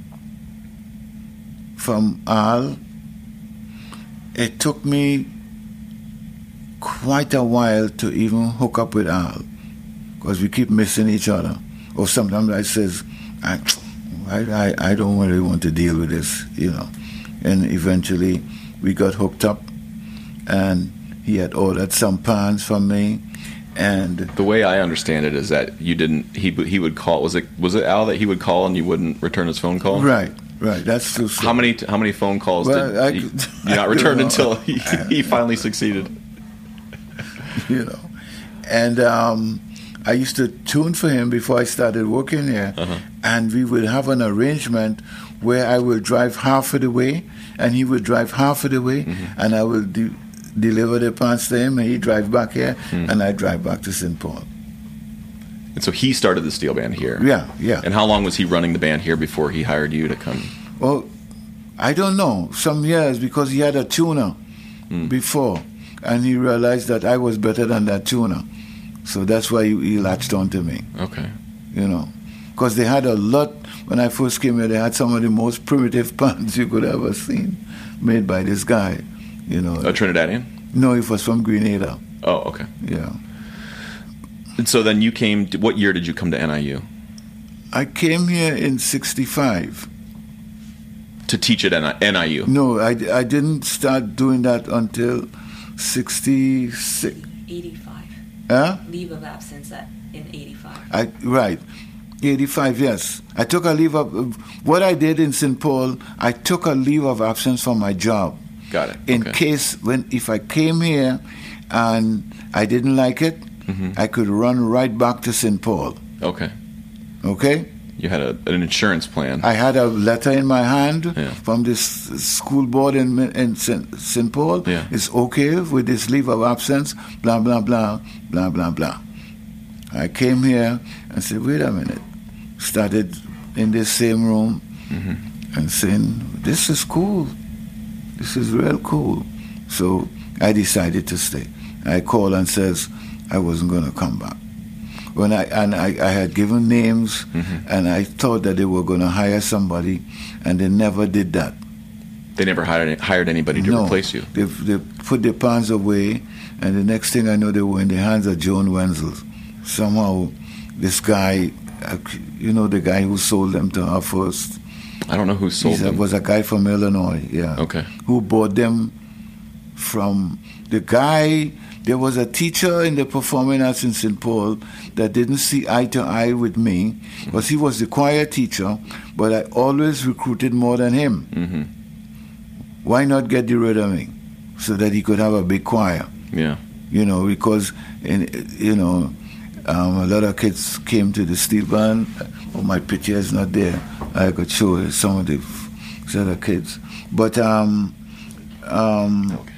from Al. It took me quite a while to even hook up with Al, because we keep missing each other. Or sometimes I says, I, I, I don't really want to deal with this, you know. And eventually we got hooked up, and he had ordered some pants from me. And the way I understand it is that you didn't. He he would call. Was it was it Al that he would call and you wouldn't return his phone call? Right, right. That's true. How many how many phone calls well, did I, he, you not return until he, he finally succeeded? You know, and. Um, I used to tune for him before I started working here, uh-huh. and we would have an arrangement where I would drive half of the way, and he would drive half of the way, mm-hmm. and I would de- deliver the pants to him, and he'd drive back here, mm-hmm. and I'd drive back to Saint Paul. And so he started the steel band here? Yeah, yeah. And how long was he running the band here before he hired you to come? Well, I don't know, some years, because he had a tuner mm. before, and he realized that I was better than that tuner. So that's why he, he latched on to me. Okay. You know, because they had a lot, when I first came here, they had some of the most primitive pans you could ever seen made by this guy, you know. A Trinidadian? No, he was from Grenada. Oh, okay. Yeah. And so then you came, to, what year did you come to N I U? I came here in sixty-five. To teach at N I U? No, I, I didn't start doing that until sixty-six. eighty-five. Huh? Leave of absence at, in eighty-five. I, right. eighty-five, yes. I took a leave of, what I did in Saint Paul, I took a leave of absence from my job. Got it. In okay. case, when if I came here and I didn't like it, mm-hmm. I could run right back to Saint Paul. Okay. Okay? You had a, an insurance plan. I had a letter in my hand yeah. from this school board in, in Saint Paul. Yeah. It's okay with this leave of absence, blah, blah, blah, blah, blah, blah. I came here and said, wait a minute. Started in this same room mm-hmm. and saying, this is cool. This is real cool. So I decided to stay. I called and says I wasn't going to come back. When I and I, I had given names, mm-hmm. and I thought that they were going to hire somebody, and they never did that. They never hired hired anybody to no, replace you. They they put their pans away, and the next thing I know, they were in the hands of Joan Wenzel. Somehow, this guy, you know, the guy who sold them to her first. I don't know who sold He them. was a guy from Illinois. Yeah. Okay. Who bought them from the guy. There was a teacher in the performing arts in Saint Paul that didn't see eye to eye with me because mm-hmm. he was the choir teacher, but I always recruited more than him. Mm-hmm. Why not get rid of me so that he could have a big choir? Yeah. You know, because, in, you know, um, a lot of kids came to the steel band. Oh, my picture is not there. I could show you some of the other kids. But, um, um, okay.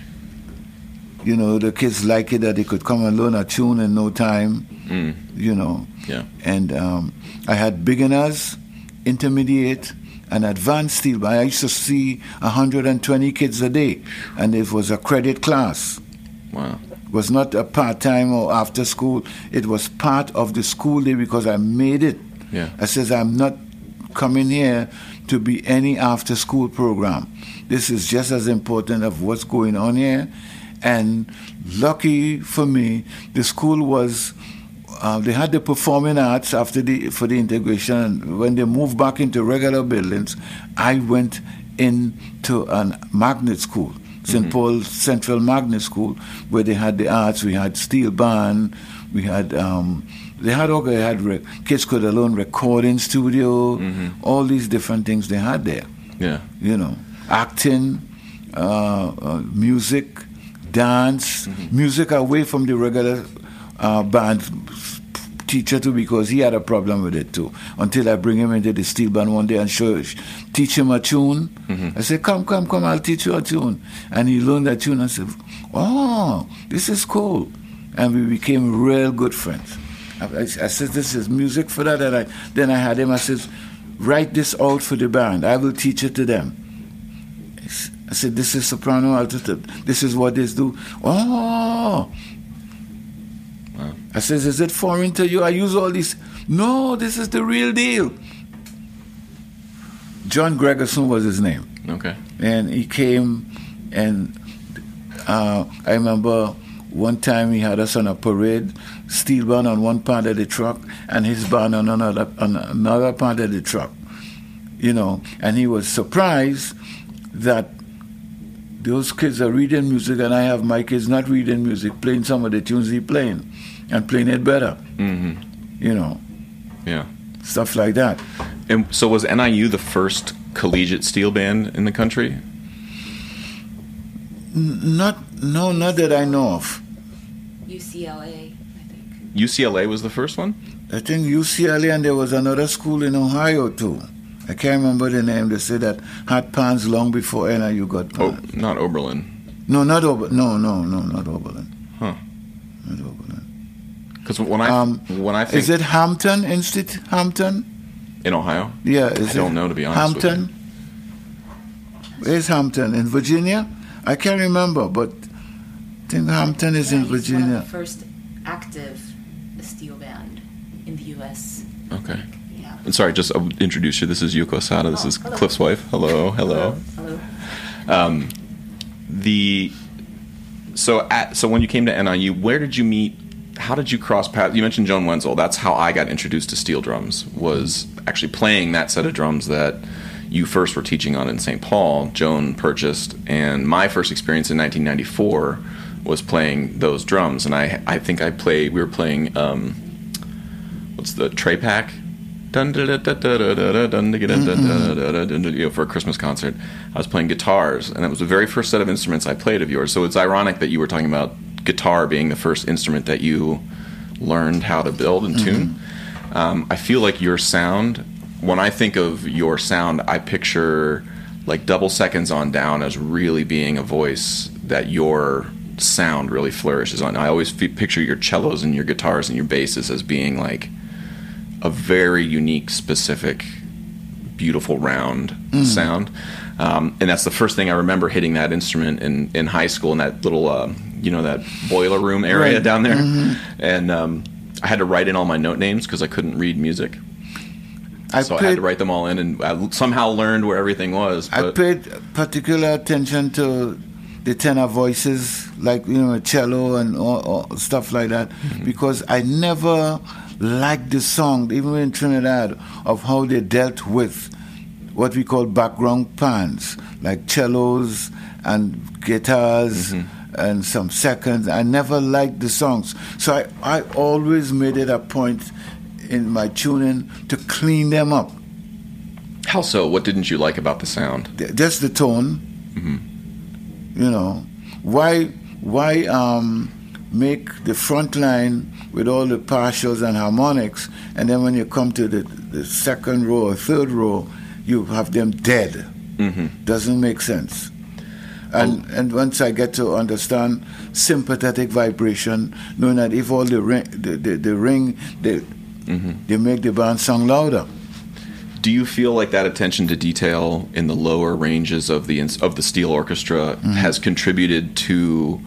you know, the kids like it that they could come and learn a tune in no time, mm. you know. Yeah. And um, I had beginners, intermediate, and advanced steel band. I used to see one hundred twenty kids a day, and it was a credit class. Wow. It was not a part-time or after school. It was part of the school day because I made it. Yeah. I says, I'm not coming here to be any after-school program. This is just as important of what's going on here. And lucky for me, the school was, uh, they had the performing arts after the for the integration. When they moved back into regular buildings, I went into a magnet school, Saint Mm-hmm. Paul Central Magnet School, where they had the arts. We had steel band, we had, um, they had, okay, they had re- kids could learn recording studio, mm-hmm. all these different things they had there. Yeah. You know, acting, uh, uh, music, dance, mm-hmm. music away from the regular uh, band teacher too, because he had a problem with it too. Until I bring him into the steel band one day and show, teach him a tune. Mm-hmm. I said, come, come, come, I'll teach you a tune. And he learned that tune and said, oh, this is cool. And we became real good friends. I, I, I said, this is music for that. And I, then I had him, I said, write this out for the band. I will teach it to them. I said, this is soprano, alto, this is what this do. Oh! Wow. I said, is it foreign to you? I use all these. No, this is the real deal. John Gregerson was his name. Okay. And he came, and uh, I remember one time he had us on a parade, steel band on one part of the truck, and his band on another, on another part of the truck. You know, and he was surprised that those kids are reading music and I have my kids not reading music, playing some of the tunes he playing and playing it better. Mm-hmm. You know. Yeah. Stuff like that. And so was N I U the first collegiate steel band in the country? N- not, no, not that I know of. U C L A, I think. U C L A was the first one? I think U C L A, and there was another school in Ohio too. I can't remember the name. They said that had pans long before N I U got pans. Oh, not Oberlin. No, not Oberlin. No, no, no, not Oberlin. Huh. Not Oberlin. Because when I um, when I think is it Hampton Institute? Hampton in Ohio? Yeah, is I it don't know, to be honest. Hampton. With you. Where's Hampton in Virginia? I can't remember, but I think Hampton is in yeah, he's Virginia. One of the first active steel band in the U S. Okay. Yeah. And sorry, just I'll introduce you. This is Yuko Asada. This Oh, is hello. Cliff's wife. Hello, hello. Hello. Um, the so at so when you came to N I U, where did you meet? How did you cross paths? You mentioned Joan Wenzel. That's how I got introduced to steel drums. Was actually playing that set of drums that you first were teaching on in Saint Paul. Joan purchased, and my first experience in nineteen ninety-four was playing those drums. And I I think I played. We were playing. Um, what's the Trey Pack? Dun, da, da, da, da, da, da, dun, da, da, da, da, da, da, dun, you know, for a Christmas concert. I was playing guitars, and it was the very first set of instruments I played of yours. So it's ironic that you were talking about guitar being the first instrument that you learned how to build and tune. Mm-hmm. Um, I feel like your sound, when I think of your sound, I picture like Double Seconds on Down as really being a voice that your sound really flourishes on. I always f- picture your cellos and your guitars and your basses as being like a very unique, specific, beautiful, round mm. sound. Um, and that's the first thing I remember hitting that instrument in, in high school in that little, uh, you know, that boiler room area right. down there. Mm-hmm. And um, I had to write in all my note names because I couldn't read music. I so paid, I had to write them all in, and I somehow learned where everything was. I paid particular attention to the tenor voices, like, you know, cello and all, all stuff like that, mm-hmm. because I never liked the song, even in Trinidad, of how they dealt with what we call background pans, like cellos and guitars mm-hmm. and some seconds. I never liked the songs. So I, I always made it a point in my tuning to clean them up. How so? What didn't you like about the sound? Just the tone. Mm-hmm. You know, why why um, make the front line with all the partials and harmonics, and then when you come to the, the second row or third row, you have them dead. Mm-hmm. Doesn't make sense. And oh. and once I get to understand sympathetic vibration, knowing that if all the ring, the, the, the ring, they, mm-hmm. they make the band sound louder. Do you feel like that attention to detail in the lower ranges of the of the steel orchestra mm-hmm. has contributed to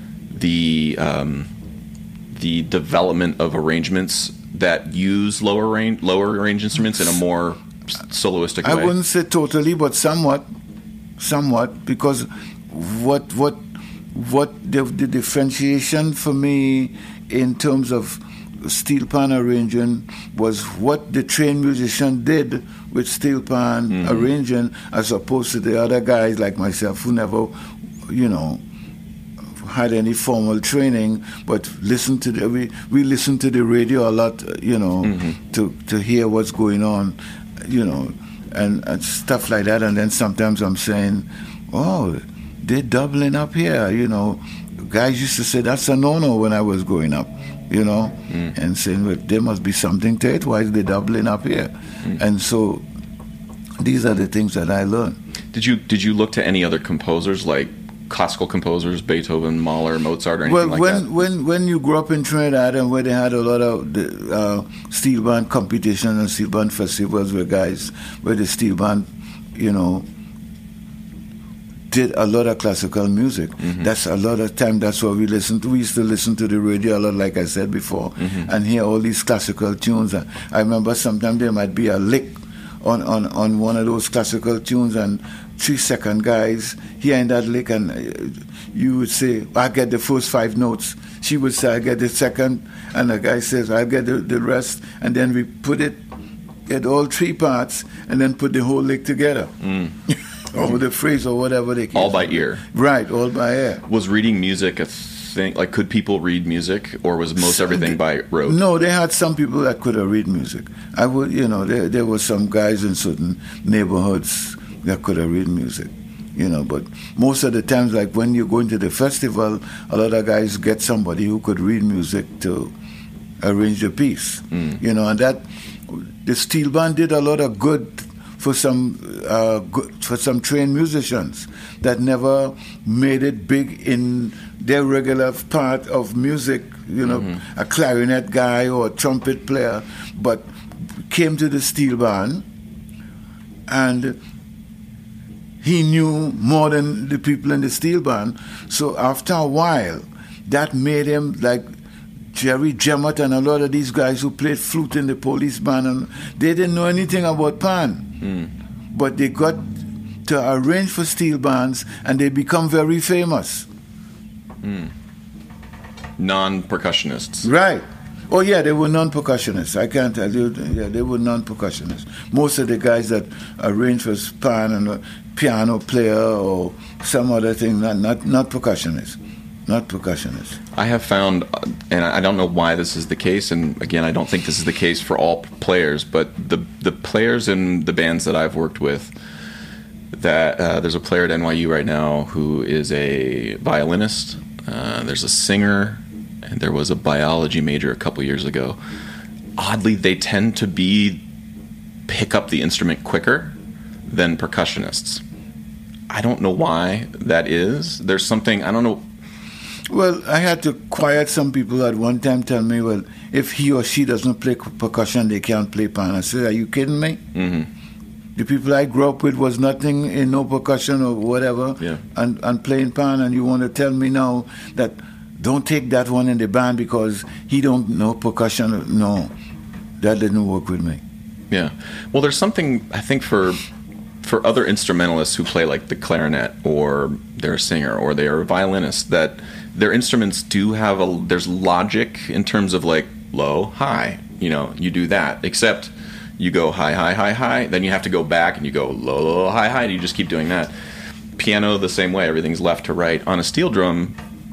the um, the development of arrangements that use lower range lower range instruments in a more soloistic way? I wouldn't say totally, but somewhat, somewhat, because what what what the, the differentiation for me in terms of steel pan arranging was what the trained musician did with steel pan mm-hmm. arranging, as opposed to the other guys like myself who never, you know, had any formal training, but listen to the we we listen to the radio a lot, you know, mm-hmm. to to hear what's going on, you know, and, and stuff like that. And then sometimes I'm saying, oh, they're doubling up here, you know. Guys used to say that's a no-no when I was growing up, you know, mm. and saying, well, there must be something to it. Why is they doubling up here? Mm. And so these are the things that I learned. Did you did you look to any other composers, like classical composers, Beethoven, Mahler, Mozart, or anything well, like when, that? When when you grew up in Trinidad and where they had a lot of the, uh, steel band competition and steel band festivals where guys, where the steel band, you know, did a lot of classical music. Mm-hmm. That's a lot of time. That's what we listened to. We used to listen to the radio a lot, like I said before, mm-hmm. and hear all these classical tunes. I remember sometimes there might be a lick on, on, on one of those classical tunes, and three-second guys hearing that lick, and you would say, I get the first five notes. She would say, I get the second, and the guy says, I get the, the rest, and then we put it, get all three parts, and then put the whole lick together. Mm. Or the phrase or whatever they all by ear. Right, all by ear. Was reading music a thing? Like, could people read music, or was most everything by rote? No, they had some people that could have read music. I would, you know, there, there were some guys in certain neighborhoods that could have read music, you know. But most of the times, like when you go into the festival, a lot of guys get somebody who could read music to arrange the piece, mm. you know. And that the steel band did a lot of good for some uh, good, for some trained musicians that never made it big in their regular part of music, you know, mm-hmm. a clarinet guy or a trumpet player, but came to the steel band and he knew more than the people in the steel band. So after a while, that made him like Jerry Jemmett and a lot of these guys who played flute in the police band, and they didn't know anything about pan. Mm. But they got to arrange for steel bands, and they become very famous. Mm. Non-percussionists. Right. Oh, yeah, they were non-percussionists. I can't tell you. Yeah, they were non-percussionists. Most of the guys that arranged for pan and a piano player or some other thing, not not, not percussionists. Not percussionists. I have found, and I don't know why this is the case, and again, I don't think this is the case for all players, but the the players in the bands that I've worked with, that uh, there's a player at N Y U right now who is a violinist, uh, there's a singer, and there was a biology major a couple years ago. Oddly, they tend to be pick up the instrument quicker than percussionists. I don't know why that is. There's something, I don't know. Well, I had to quiet some people at one time tell me, well, if he or she doesn't play percussion, they can't play pan. I said, are you kidding me? Mm-hmm. The people I grew up with was nothing in no percussion or whatever, yeah. and, and playing pan, and you want to tell me now that don't take that one in the band because he don't know percussion. No, that didn't work with me. Yeah. Well, there's something, I think, for for other instrumentalists who play like the clarinet, or they're a singer, or they're a violinist, that their instruments do have a, there's logic in terms of like low, high, you know, you do that, except you go high, high, high, high, then you have to go back and you go low, low, high, high, and you just keep doing that. Piano the same way, everything's left to right. On a steel drum,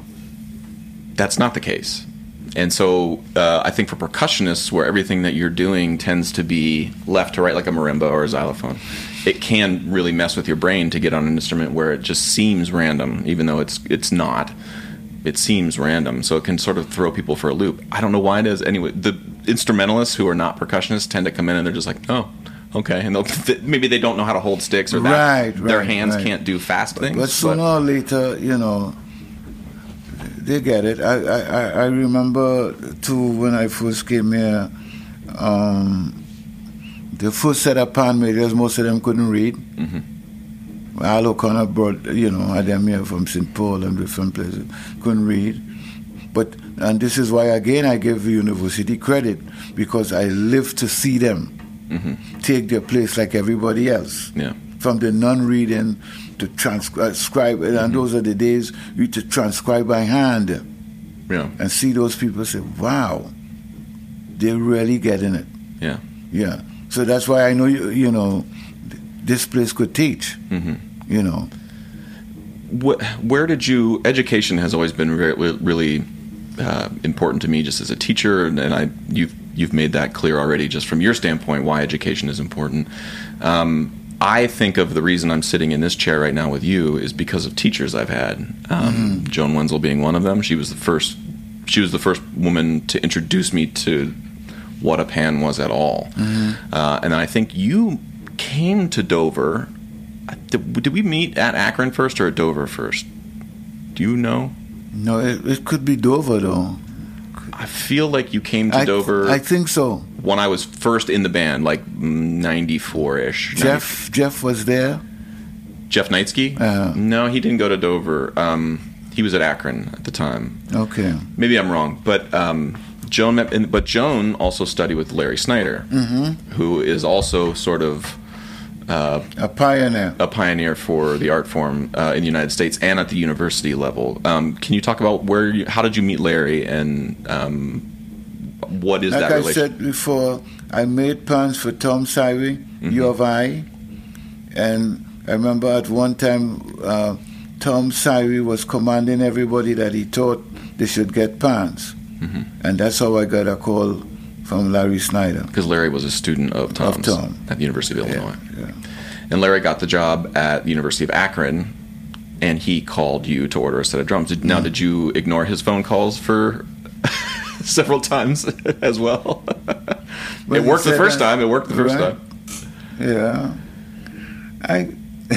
that's not the case. And so uh, I think for percussionists, where everything that you're doing tends to be left to right, like a marimba or a xylophone, it can really mess with your brain to get on an instrument where it just seems random, even though it's it's not. It seems random, so it can sort of throw people for a loop. I don't know why it is. Anyway, the instrumentalists who are not percussionists tend to come in and they're just like, oh, okay, and they'll, maybe they don't know how to hold sticks, or that right, their right, hands right. can't do fast things. But sooner or later, you know, they get it. I, I, I remember, too, when I first came here, um, the first set of pan makers, most of them couldn't read. Mm-hmm. Al O'Connor brought, you know, had them here from Saint Paul and different places, couldn't read. But, and this is why, again, I give the university credit, because I lived to see them mm-hmm. take their place like everybody else. Yeah. From the non-reading to transcribe, and mm-hmm. those are the days you to transcribe by hand. Yeah. And see those people say, wow, they're really getting it. Yeah. Yeah. So that's why I know, you, you know, this place could teach, mm-hmm. you know. Where did you, education has always been very, really uh, important to me just as a teacher, and, and I you've, you've made that clear already just from your standpoint why education is important. Um, I think of the reason I'm sitting in this chair right now with you is because of teachers I've had. Um, mm-hmm. Joan Wenzel being one of them. She was the first. She was the first woman to introduce me to what a pan was at all. Mm-hmm. Uh, and I think you came to Dover. Did, did we meet at Akron first or at Dover first? Do you know? No, it, it could be Dover though. I feel like you came to I, Dover. I think so. When I was first in the band, like ninety-four-ish. Jeff Jeff was there. Jeff Knightsky? Uh, no, he didn't go to Dover. Um, he was at Akron at the time. Okay. Maybe I'm wrong, but um, Joan. Met, but Joan also studied with Larry Snyder, mm-hmm. who is also sort of uh, a pioneer, a pioneer for the art form uh, in the United States and at the university level. Um, can you talk about where? You, how did you meet Larry, and um, what is like that I relationship? Like I said before, I made pans for Tom Syree, mm-hmm. U of I, and I remember at one time uh, Tom Syree was commanding everybody that he thought they should get pans, mm-hmm. and that's how I got a call from Larry Snyder. Because Larry was a student of Tom's of Tom. at the University of Illinois. Yeah, yeah. And Larry got the job at the University of Akron, and he called you to order a set of drums. Did, now, mm-hmm. did you ignore his phone calls for several times as well? It worked the first that, time. It worked the first right? time. Yeah. I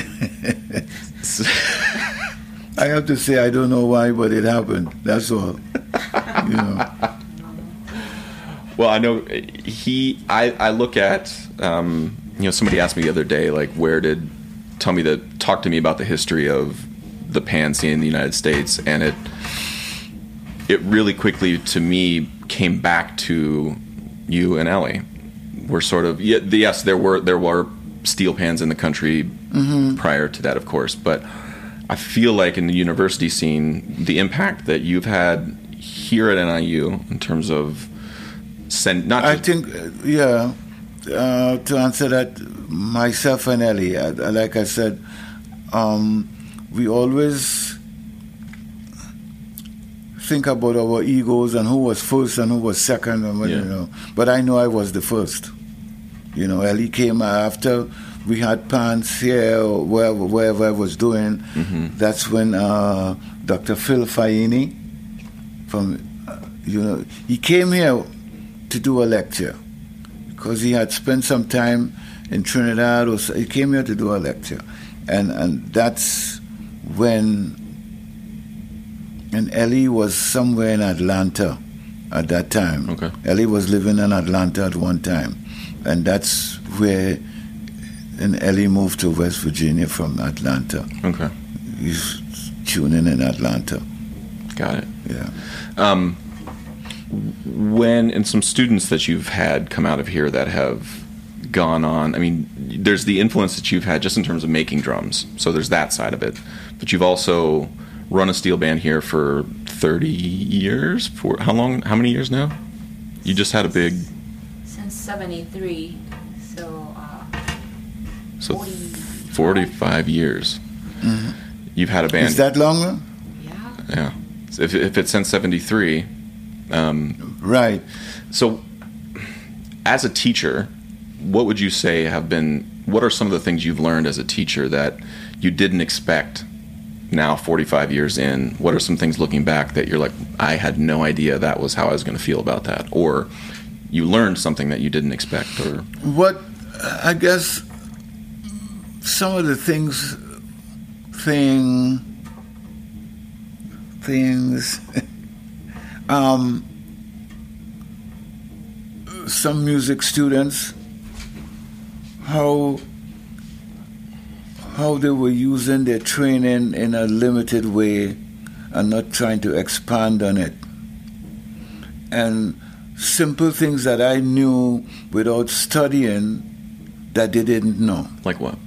I have to say I don't know why, but it happened. That's all. You know. Well, I know he. I, I look at. Um, you know, somebody asked me the other day, like, where did tell me that talk to me about the history of the pan scene in the United States, and it. it really quickly to me came back to you and Ellie. We're sort of yes, there were there were steel pans in the country mm-hmm. prior to that, of course, but I feel like in the university scene, the impact that you've had here at N I U in terms of send not. I think uh, yeah. Uh, to answer that, myself and Ellie, I, like I said, um, we always think about our egos and who was first and who was second, and what, yeah. you know. But I know I was the first. You know, Ellie came after we had pants here, or wherever, wherever I was doing. Mm-hmm. That's when uh, Doctor Phil Faini, from uh, you know, he came here to do a lecture because he had spent some time in Trinidad, or so he came here to do a lecture, and and that's when. And Ellie was somewhere in Atlanta at that time. Okay. Ellie was living in Atlanta at one time, and that's where. And Ellie moved to West Virginia from Atlanta. Okay. He's tuning in Atlanta. Got it. Yeah. Um, when and some students that you've had come out of here that have gone on, I mean, there's the influence that you've had just in terms of making drums. So there's that side of it. But you've also run a steel band here for thirty years. For how long? How many years now? You just had a big. Since seventy-three, so. Uh, so forty forty-five years. Mm-hmm. You've had a band. Is that longer? Yeah. Yeah. So if if it's since seventy-three. Um, right. So, as a teacher, what would you say have been? What are some of the things you've learned as a teacher that you didn't expect? Now, forty-five years in, what are some things looking back that you're like, I had no idea that was how I was going to feel about that? Or you learned something that you didn't expect? Or what, I guess, some of the things, thing, things, um, some music students, how how they were using their training in a limited way and not trying to expand on it. And simple things that I knew without studying that they didn't know. Like what?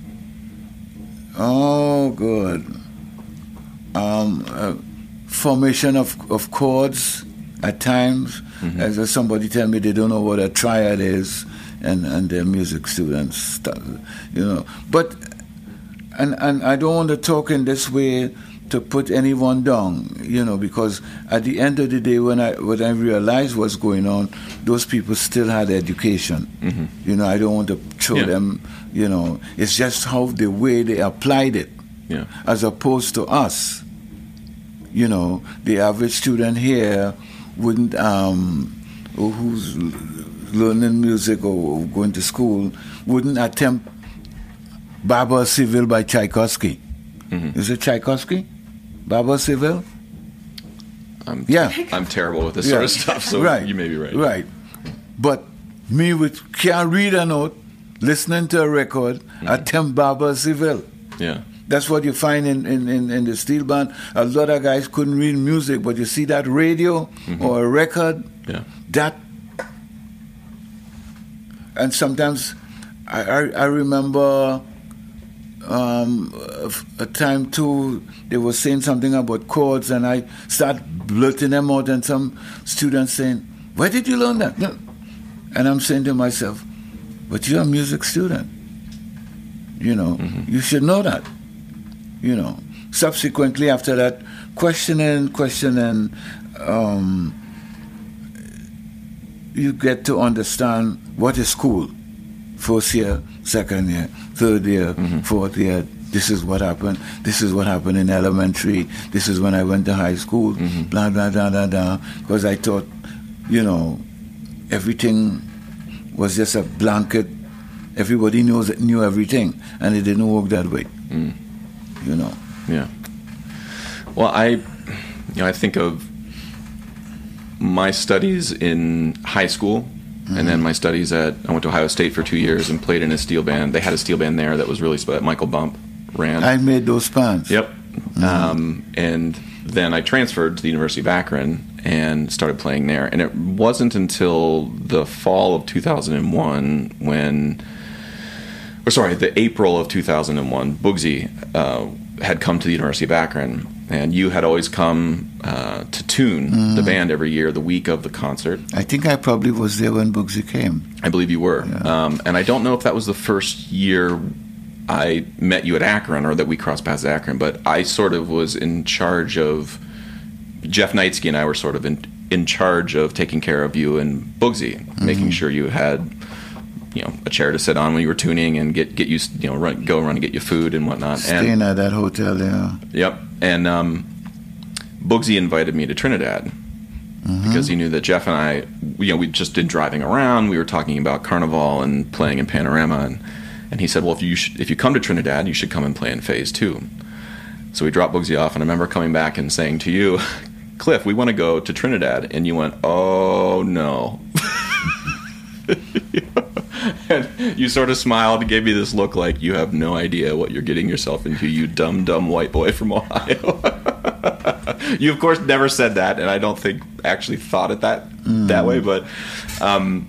Oh, good. Um, uh, formation of, of chords at times. Mm-hmm. As somebody tell me they don't know what a triad is, and, and they're music students, you know. But And and I don't want to talk in this way to put anyone down, you know, because at the end of the day, when I when I realized what's going on, those people still had education. Mm-hmm. You know, I don't want to throw yeah. them, you know. It's just how the way they applied it, yeah. as opposed to us. You know, the average student here wouldn't, um, who's learning music or going to school, wouldn't attempt Barber Civil by Tchaikovsky. Mm-hmm. Is it Tchaikovsky? Barber Civil? I'm, yeah. I'm terrible with this yeah. sort of stuff, so right. you may be right. Right. But me, with can't read a note, listening to a record, mm-hmm. attempt Barber Civil. Yeah. That's what you find in, in, in, in the steel band. A lot of guys couldn't read music, but you see that radio mm-hmm. or a record, yeah. that. And sometimes I, I, I remember. Um, a time too, they were saying something about chords, and I start blurting them out, and some students saying, "Where did you learn that?" And I'm saying to myself, "But you're a music student. You know, mm-hmm. you should know that." You know. Subsequently, after that, questioning, questioning, um, you get to understand what is school. First year, second year, third year, mm-hmm. fourth year, this is what happened. This is what happened in elementary. This is when I went to high school, mm-hmm. blah, blah, blah, blah, blah. Because I thought, you know, everything was just a blanket. Everybody knows knew everything, and it didn't work that way, mm. you know. Yeah. Well, I, you know, I think of my studies in high school. Mm-hmm. And then my studies at, I went to Ohio State for two years and played in a steel band. They had a steel band there that was really, Michael Bump ran. I made those bands. Yep. Mm-hmm. Um, and then I transferred to the University of Akron and started playing there. And it wasn't until the fall of two thousand one when, or sorry, the April of two thousand one, Bugsy uh, had come to the University of Akron. And you had always come uh, to tune mm. the band every year, the week of the concert. I think I probably was there when Bugsy came. I believe you were. Yeah. Um, and I don't know if that was the first year I met you at Akron or that we crossed paths at Akron, but I sort of was in charge of, Jeff Knightsky and I were sort of in, in charge of taking care of you and Bugsy, mm-hmm. making sure you had, you know, a chair to sit on when you were tuning and get, get you, you know, run, go run and get you food and whatnot. Staying and, at that hotel, yeah. Yep. And um, Bugsy invited me to Trinidad mm-hmm. because he knew that Jeff and I, you know, we'd just been driving around. We were talking about Carnival and playing in Panorama. And, and he said, well, if you sh- if you come to Trinidad, you should come and play in Phase Two. So we dropped Bugsy off. And I remember coming back and saying to you, Cliff, we want to go to Trinidad. And you went, oh, no. And you sort of smiled and gave me this look like you have no idea what you're getting yourself into, you dumb, dumb white boy from Ohio. You, of course, never said that, and I don't think actually thought it that mm. that way. But um,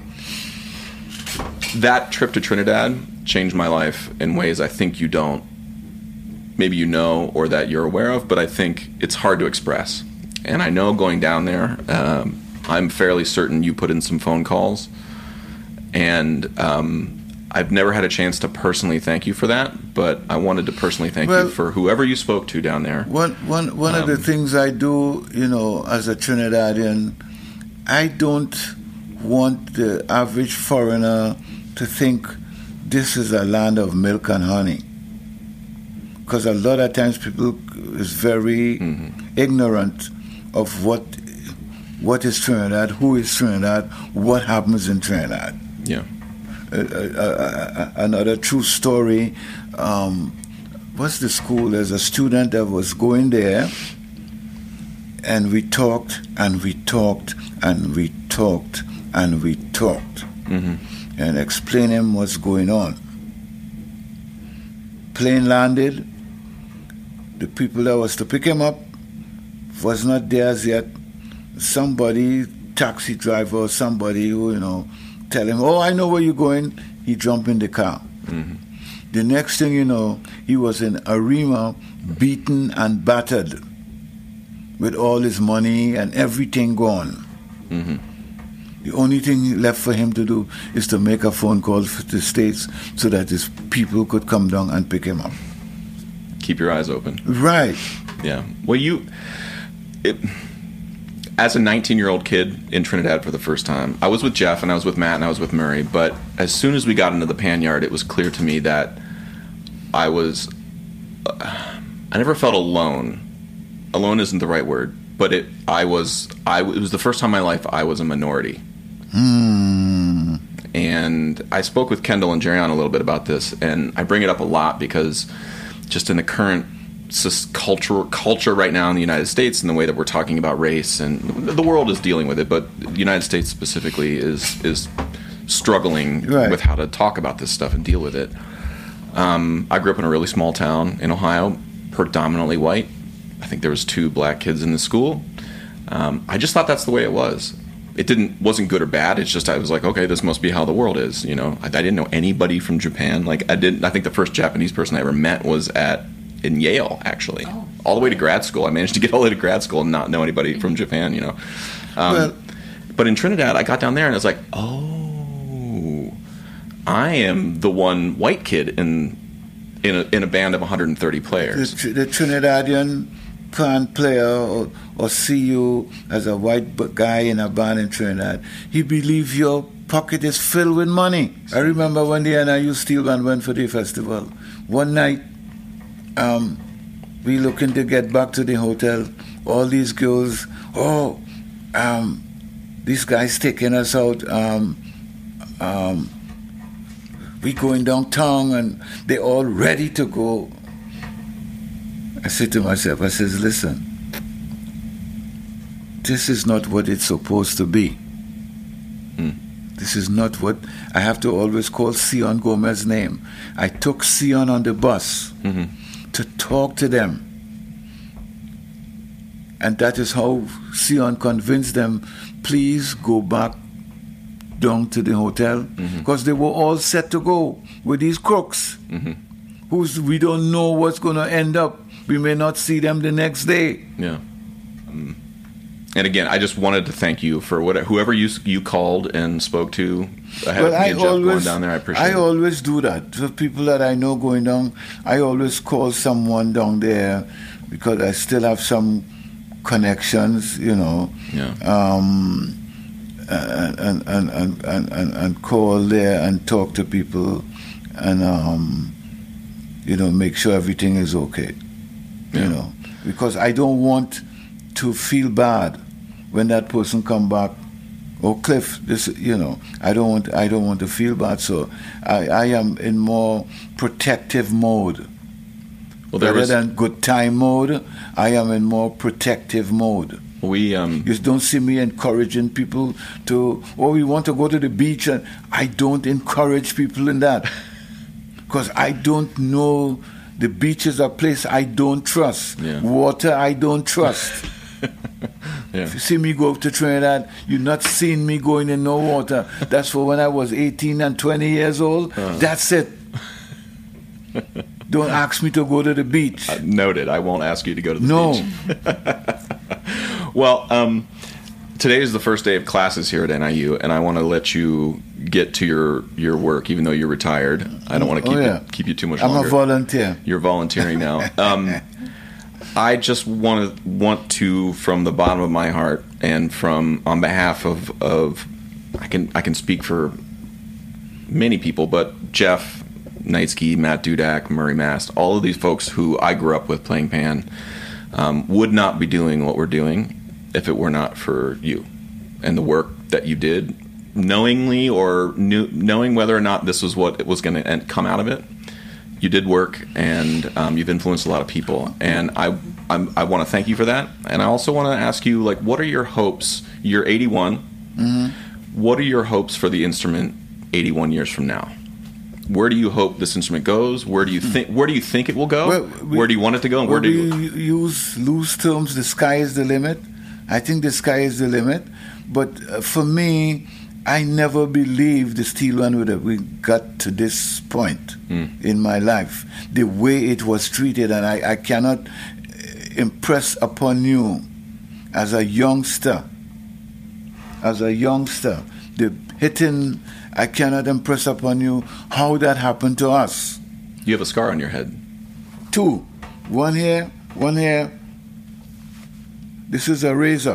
that trip to Trinidad changed my life in ways I think you don't, maybe you know, or that you're aware of, but I think it's hard to express. And I know going down there, um, I'm fairly certain you put in some phone calls. And um, I've never had a chance to personally thank you for that, but I wanted to personally thank well, you for whoever you spoke to down there. One, one, one um, of the things I do, you know, as a Trinidadian, I don't want the average foreigner to think this is a land of milk and honey. Because a lot of times people is very mm-hmm. ignorant of what what is Trinidad, who is Trinidad, what happens in Trinidad. Yeah. Uh, uh, uh, another true story. Um, what's the school? There's a student that was going there, and we talked and we talked and we talked and we talked, mm-hmm. and explained him what's going on. Plane landed. The people that was to pick him up was not there as yet. Somebody, taxi driver or somebody who, you know, tell him, oh, I know where you're going. He jumped in the car. Mm-hmm. The next thing you know, he was in Arima, beaten and battered with all his money and everything gone. Mm-hmm. The only thing left for him to do is to make a phone call to the States so that his people could come down and pick him up. Keep your eyes open. Right. Yeah. Well, you... It, as a nineteen-year-old kid in Trinidad for the first time, I was with Jeff and I was with Matt and I was with Murray, but as soon as we got into the pan yard, it was clear to me that I was... Uh, I never felt alone. Alone isn't the right word, but it. I was... I, it was the first time in my life I was a minority. Hmm. And I spoke with Kendall and Jerrion a little bit about this, and I bring it up a lot because just in the current culture culture right now in the United States and the way that we're talking about race, and the world is dealing with it, but the United States specifically is is struggling right. with how to talk about this stuff and deal with it. Um, I grew up in a really small town in Ohio, predominantly white. I think there was two black kids in the school. Um, I just thought that's the way it was. It didn't wasn't good or bad. It's just I was like, okay, this must be how the world is. You know, I, I didn't know anybody from Japan. Like I didn't. I think the first Japanese person I ever met was at in Yale, actually, oh. all the way to grad school. I managed to get all the way to grad school and not know anybody from Japan. You know, um, well, but in Trinidad, I got down there and I was like, oh, I am the one white kid in in a, in a band of one hundred thirty players. The, the Trinidadian band player or, or see you as a white guy in a band in Trinidad, he believes your pocket is filled with money. I remember when the N I U Steel Band went for the festival. One night, um, we looking to get back to the hotel. All these girls, oh, um, these guys taking us out. Um, um, we going downtown, and they all ready to go. I said to myself, I says, listen, this is not what it's supposed to be. Mm. This is not what, I have to always call Sion Gomez's name. I took Sion on the bus mm-hmm. to talk to them. And that is how Sion convinced them, please go back down to the hotel, because mm-hmm. they were all set to go with these crooks, mm-hmm. who's we don't know what's going to end up. We may not see them the next day. Yeah. Um, and again, I just wanted to thank you for what, whoever you you called and spoke to ahead well, of me I and Jeff always, going down there. I appreciate I it. I always do that. For people that I know going down, I always call someone down there because I still have some connections, you know. Yeah. Um, and, and, and, and, and, and call there and talk to people and, um, you know, make sure everything is okay. Yeah. You know, because I don't want to feel bad when that person come back. Oh, Cliff, this, you know, I don't want, I don't want to feel bad. So I, I am in more protective mode. Well, there rather was, than good time mode, I am in more protective mode. We um, you don't see me encouraging people to, oh, we want to go to the beach, and I don't encourage people in that because I don't know. The beach is a place I don't trust. Yeah. Water I don't trust. Yeah. If you see me go to Trinidad, you're not seeing me going in no water. That's for when I was eighteen and twenty years old. Uh-huh. That's it. Don't ask me to go to the beach. Uh, noted. I won't ask you to go to the no. beach. Well, um, today is the first day of classes here at N I U, and I want to let you get to your, your work, even though you're retired. I don't want to keep oh, yeah. you, keep you too much I'm longer. I'm a volunteer. You're volunteering now. Um, I just want to want to, from the bottom of my heart, and from on behalf of of I can I can speak for many people, but Jeff Knightsky, Matt Dudak, Murray Mast, all of these folks who I grew up with playing pan, um, would not be doing what we're doing if it were not for you and the work that you did, knowingly or knew, knowing whether or not this was what it was going to come out of it. You did work, and um, you've influenced a lot of people, and I I'm, I want to thank you for that. And I also want to ask you, like, what are your hopes? You're eighty-one. Mm-hmm. What are your hopes for the instrument eighty-one years from now? Where do you hope this instrument goes? Where do you think Where do you think it will go? Well, we, where do you want it to go? And well, where do you we use loose terms? The sky is the limit. I think the sky is the limit. But uh, for me, I never believed the steel one would have we got to this point mm. in my life. The way it was treated, and I, I cannot impress upon you as a youngster, as a youngster, the hitting, I cannot impress upon you how that happened to us. You have a scar on your head. Two. One here, one here. This is a razor.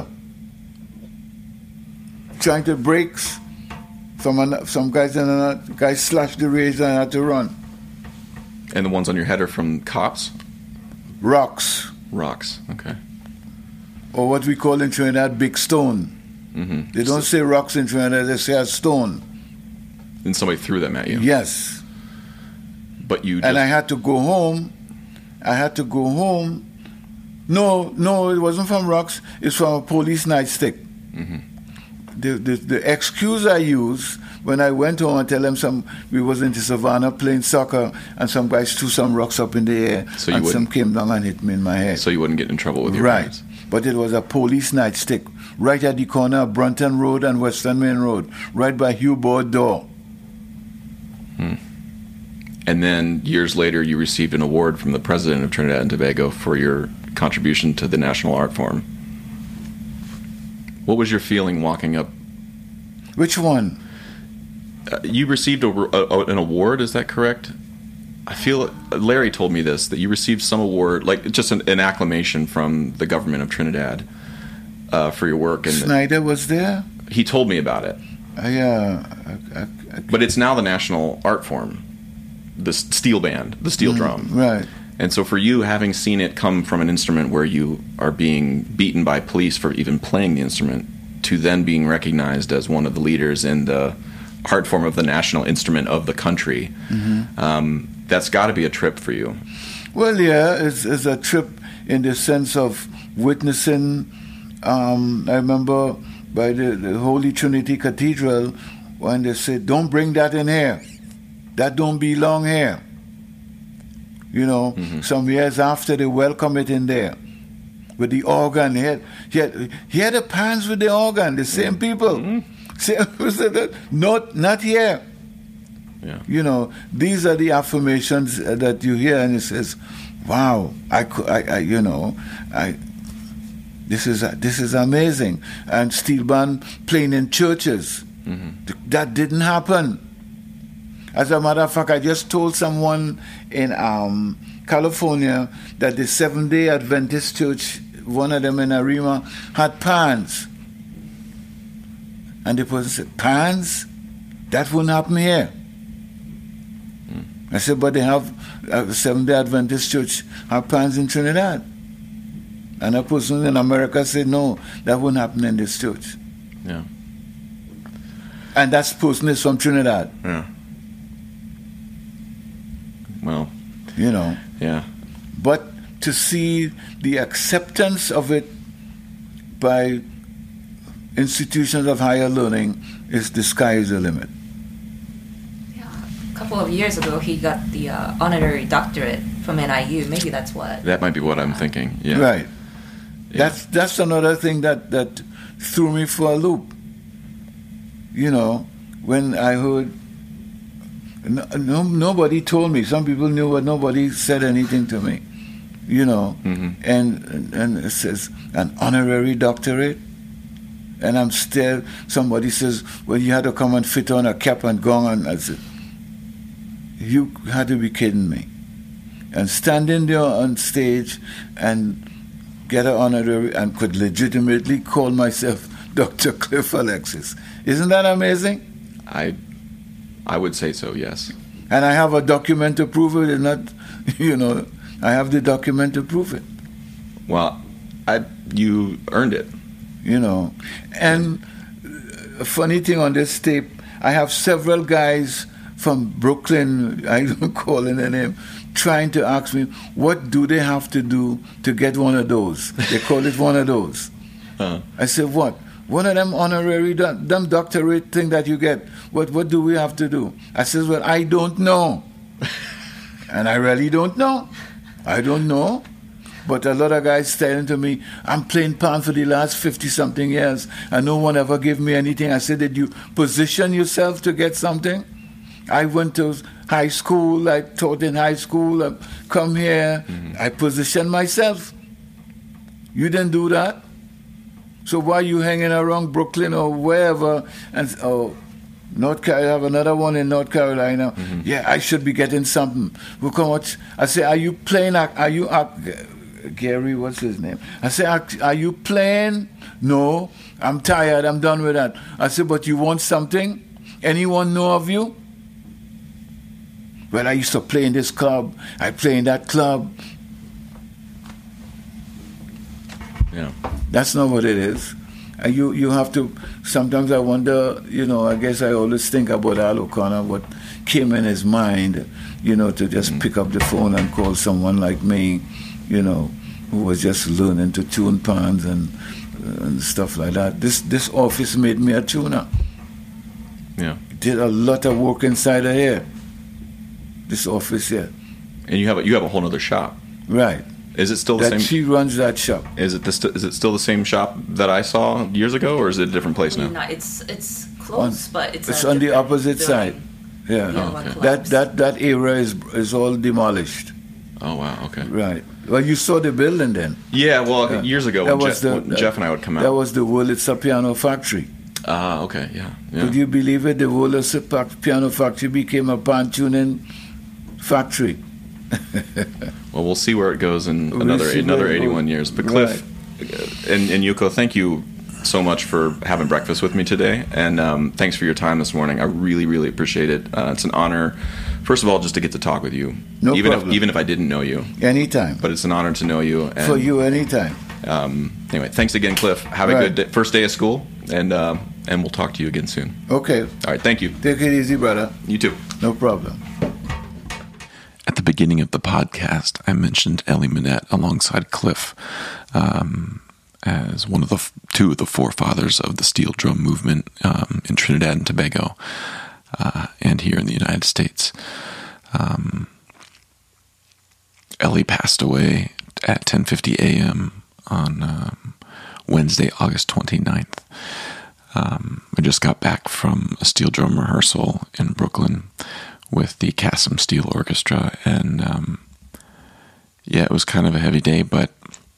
Trying to break. Some, some guys and another guy slashed the razor and had to run. And the ones on your head are from cops? Rocks. Rocks, okay. Or what we call in Trinidad, big stone. Mm-hmm. They don't say rocks in Trinidad, they say a stone. And somebody threw them at you? Yes. But you just... And I had to go home. I had to go home. No, no, it wasn't from rocks. It's from a police nightstick. Mm-hmm. The, the the excuse I used when I went home and tell them some we was in the savannah playing soccer and some guys threw some rocks up in the air so and some came down and hit me in my head. So you wouldn't get in trouble with your right. parents. But it was a police nightstick right at the corner of Brunton Road and Western Main Road, right by Hugh Board door. Hmm. And then years later, you received an award from the president of Trinidad and Tobago for your contribution to the National Art Form. What was your feeling walking up? Which one? Uh, you received a, a, an award, is that correct? I feel, Larry told me this, that you received some award, like just an, an acclamation from the government of Trinidad uh, for your work. And Snyder was there? He told me about it. I, uh, I, I, I, but it's now the National Art Form, the steel band, the steel mm, drum. Right. And so for you, having seen it come from an instrument where you are being beaten by police for even playing the instrument, to then being recognized as one of the leaders in the art form of the national instrument of the country, mm-hmm. um, that's got to be a trip for you. Well, yeah, it's, it's a trip in the sense of witnessing. Um, I remember by the, the Holy Trinity Cathedral when they said, don't bring that in here. That don't belong here. You know, mm-hmm. some years after they welcome it in there. with the organ. He had, he had, he had the pans with the organ, the same people. Mm-hmm. Same, not, not here. Yeah. You know, these are the affirmations that you hear, and it says, wow, I, I, I you know, I, this is, this is amazing. And steel band playing in churches. Mm-hmm. That didn't happen. As a matter of fact, I just told someone in um, California that the Seventh-day Adventist Church, one of them in Arima, had pans. And the person said, pans? That wouldn't happen here. Mm. I said, but they have, uh, the Seventh-day Adventist Church have pans in Trinidad. And a person in America said, no, that wouldn't happen in this church. Yeah. And that person is from Trinidad. Yeah. Well, you know. Yeah. But to see the acceptance of it by institutions of higher learning is the sky is the limit. Yeah. A couple of years ago, he got the uh, honorary doctorate from N I U. Maybe that's what. That might be what I'm thinking. Yeah. Right. Yeah. That's that's another thing that, that threw me for a loop. You know, when I heard. No, no, nobody told me. Some people knew, but nobody said anything to me. You know, mm-hmm. and and it says an honorary doctorate, and I'm still. Somebody says, "Well, you had to come and fit on a cap and gown," and I said, "You had to be kidding me!" And standing there on stage and get an honorary and could legitimately call myself Doctor Cliff Alexis. Isn't that amazing? I. I would say so, yes. And I have a document to prove it. It's not, you know, I have the document to prove it. Well, I, you earned it. You know. And a funny thing on this tape, I have several guys from Brooklyn, I don't call in their name, trying to ask me, what do they have to do to get one of those? They call it one of those. Uh-huh. I said, what? One of them honorary, them doctorate thing that you get, what what do we have to do? I says, well, I don't know. And I really don't know. I don't know. But a lot of guys telling to me, I'm playing pan for the last fifty-something years, and no one ever gave me anything. I said, did you position yourself to get something? I went to high school, I taught in high school, I come here, mm-hmm. I positioned myself. You didn't do that? So why are you hanging around Brooklyn or wherever? And oh, North Carolina, I have another one in North Carolina. Mm-hmm. Yeah, I should be getting something. Look how much. I say, are you playing? Are you uh, Gary? What's his name? I say, are, are you playing? No, I'm tired. I'm done with that. I say, but you want something? Anyone know of you? Well, I used to play in this club. I play in that club. Yeah. That's not what it is. And you, you have to, sometimes I wonder, you know, I guess I always think about Al O'Connor, what came in his mind, you know, to just mm-hmm. pick up the phone and call someone like me, you know, who was just learning to tune pans and and stuff like that. This this office made me a tuner. Yeah. Did a lot of work inside of here. This office here. And you have a, you have a whole other shop. Right. Is it still the that same? She runs that shop. Is it the st- is it still the same shop that I saw years ago, or is it a different place now? No, it's it's close, on, but it's it's a on the opposite building. side. Yeah, oh, okay. that that that area is is all demolished. Oh wow, okay. Right. Well, you saw the building then. Yeah, well, yeah. years ago when, was Je- the, when Jeff and I would come out. That was the Wurlitzer Piano Factory. Ah, uh, okay, yeah, yeah. Could you believe it? The Wurlitzer Piano Factory became a pan tuning factory. Well, we'll see where it goes in we'll another another eighty-one years. But Cliff right. and, and Yuko, thank you so much for having breakfast with me today, and um, thanks for your time this morning. I really, really appreciate it. Uh, it's an honor, first of all, just to get to talk with you, no even problem. if even if I didn't know you. Anytime. But it's an honor to know you. And, for you, anytime. Um, anyway, thanks again, Cliff. Have a right. good day, first day of school, and uh, and we'll talk to you again soon. Okay. All right. Thank you. Take it easy, brother. You too. No problem. At the beginning of the podcast, I mentioned Ellie Minette alongside Cliff um, as one of the f- two of the forefathers of the steel drum movement um, in Trinidad and Tobago uh, and here in the United States. Um, Ellie passed away at ten fifty a.m. on um, Wednesday, August twenty-ninth. Um, I just got back from a steel drum rehearsal in Brooklyn with the Kassam Steel Orchestra, and um, yeah, it was kind of a heavy day, but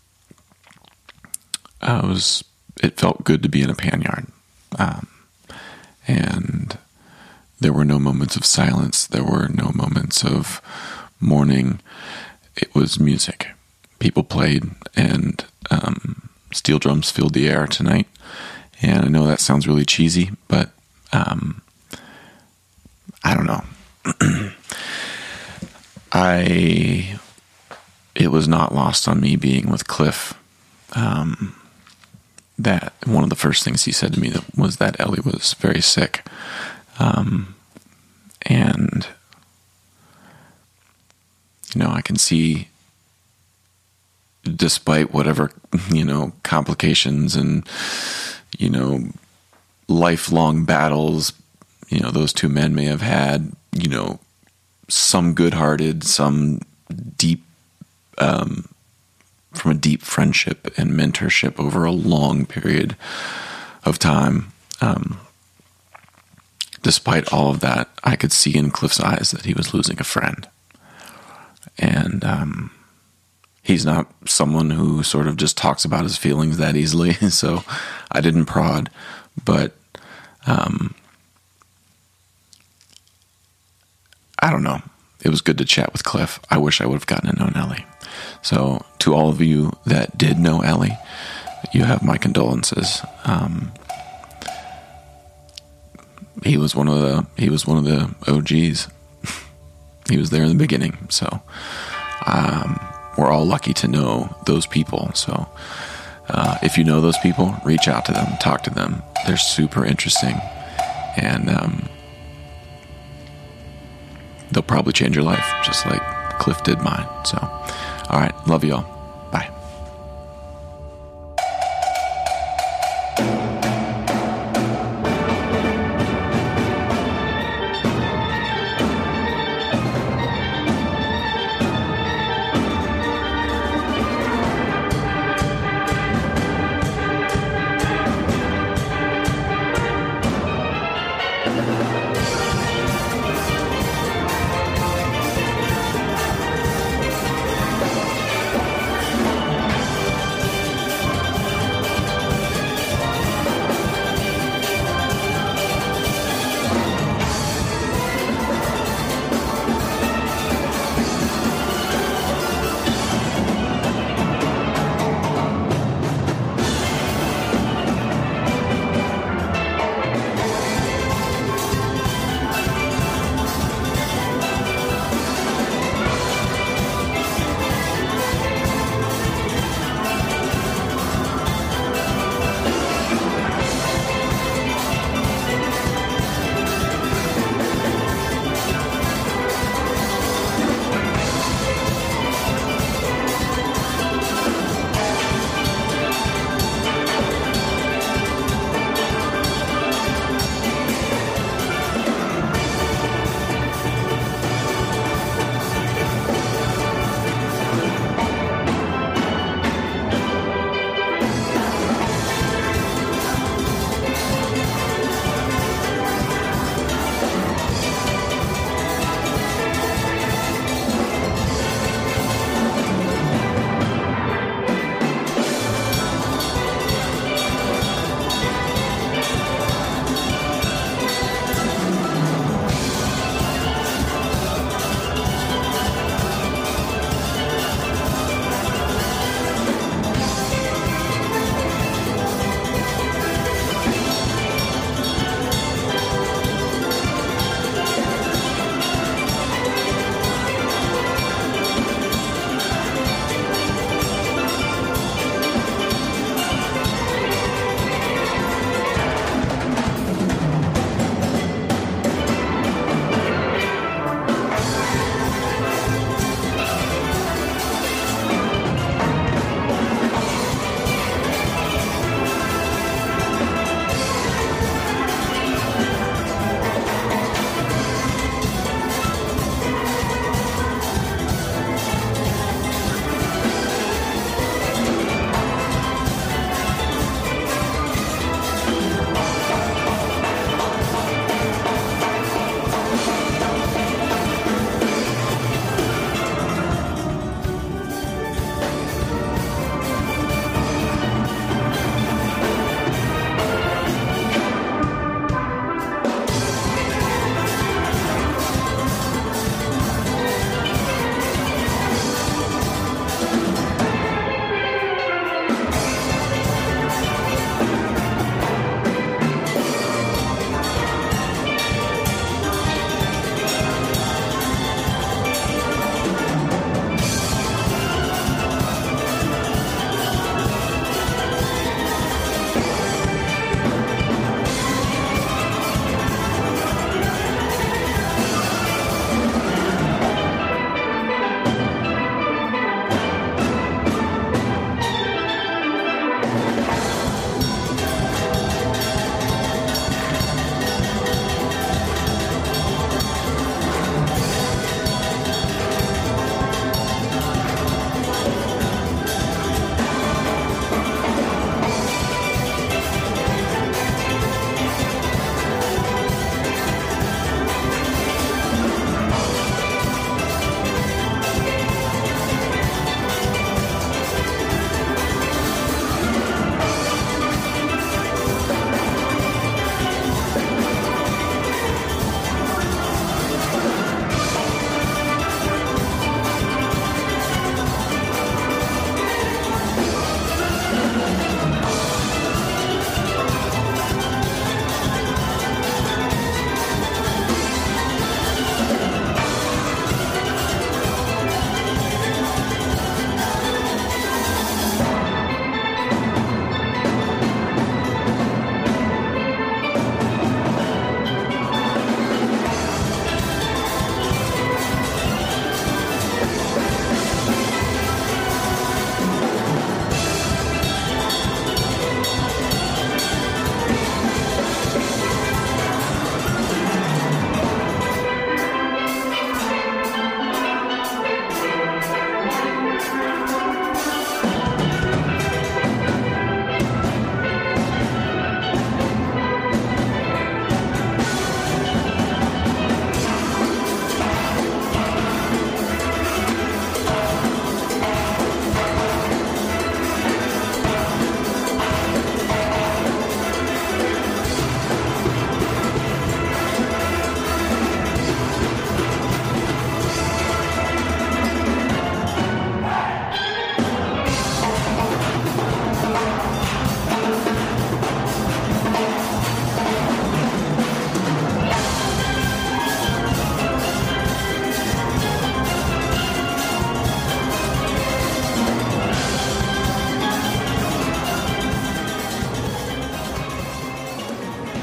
uh, it was. It felt good to be in a pan yard, um, and there were no moments of silence. There were no moments of mourning. It was music. People played, and um, steel drums filled the air tonight. And I know that sounds really cheesy, but um, I don't know. I it was not lost on me being with Cliff. Um, that one of the first things he said to me was that Ellie was very sick, um, and you know I can see, despite whatever you know complications and you know lifelong battles, you know those two men may have had, you know some good-hearted, some deep. Um, from a deep friendship and mentorship over a long period of time. Um, despite all of that, I could see in Cliff's eyes that he was losing a friend. And um, he's not someone who sort of just talks about his feelings that easily, so I didn't prod. But um, I don't know. It was good to chat with Cliff. I wish I would have gotten to know Ellie. So to all of you that did know Ellie, you have my condolences. Um, he was one of the he was one of the O Gs. He was there in the beginning. So um, we're all lucky to know those people. So uh, if you know those people, reach out to them, talk to them. They're super interesting, and um, they'll probably change your life, just like Cliff did mine. So, all right, love you all. Bye.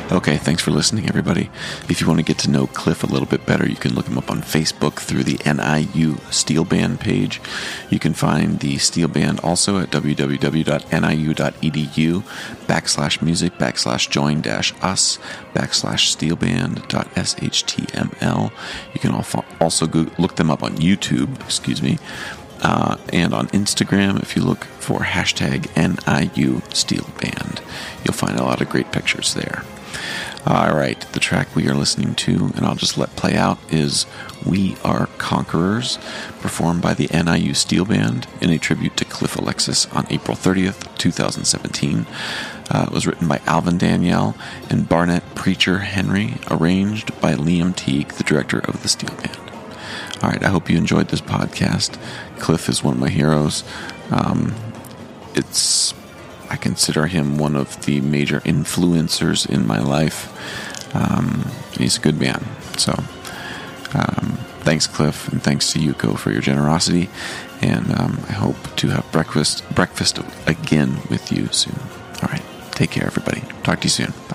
Okay, thanks for listening, everybody. If you want to get to know Cliff a little bit better, you can look him up on Facebook through the N I U Steel Band page. You can find the Steel Band also at www.niu.edu backslash music backslash join dash us backslash steelband.shtml. You can also go look them up on YouTube, excuse me, uh, and on Instagram if you look for hashtag N I U Steel Band. You'll find a lot of great pictures there. All right, the track we are listening to, and I'll just let play out, is We Are Conquerors, performed by the N I U Steel Band in a tribute to Cliff Alexis on April thirtieth, twenty seventeen. Uh, it was written by Alvin Danielle and Barnett Preacher Henry, arranged by Liam Teague, the director of the Steel Band. All right, I hope you enjoyed this podcast. Cliff is one of my heroes. Um, it's... I consider him one of the major influencers in my life. Um, he's a good man. So, um, thanks, Cliff, and thanks to Yuko for your generosity. And um, I hope to have breakfast breakfast again with you soon. All right, take care, everybody. Talk to you soon.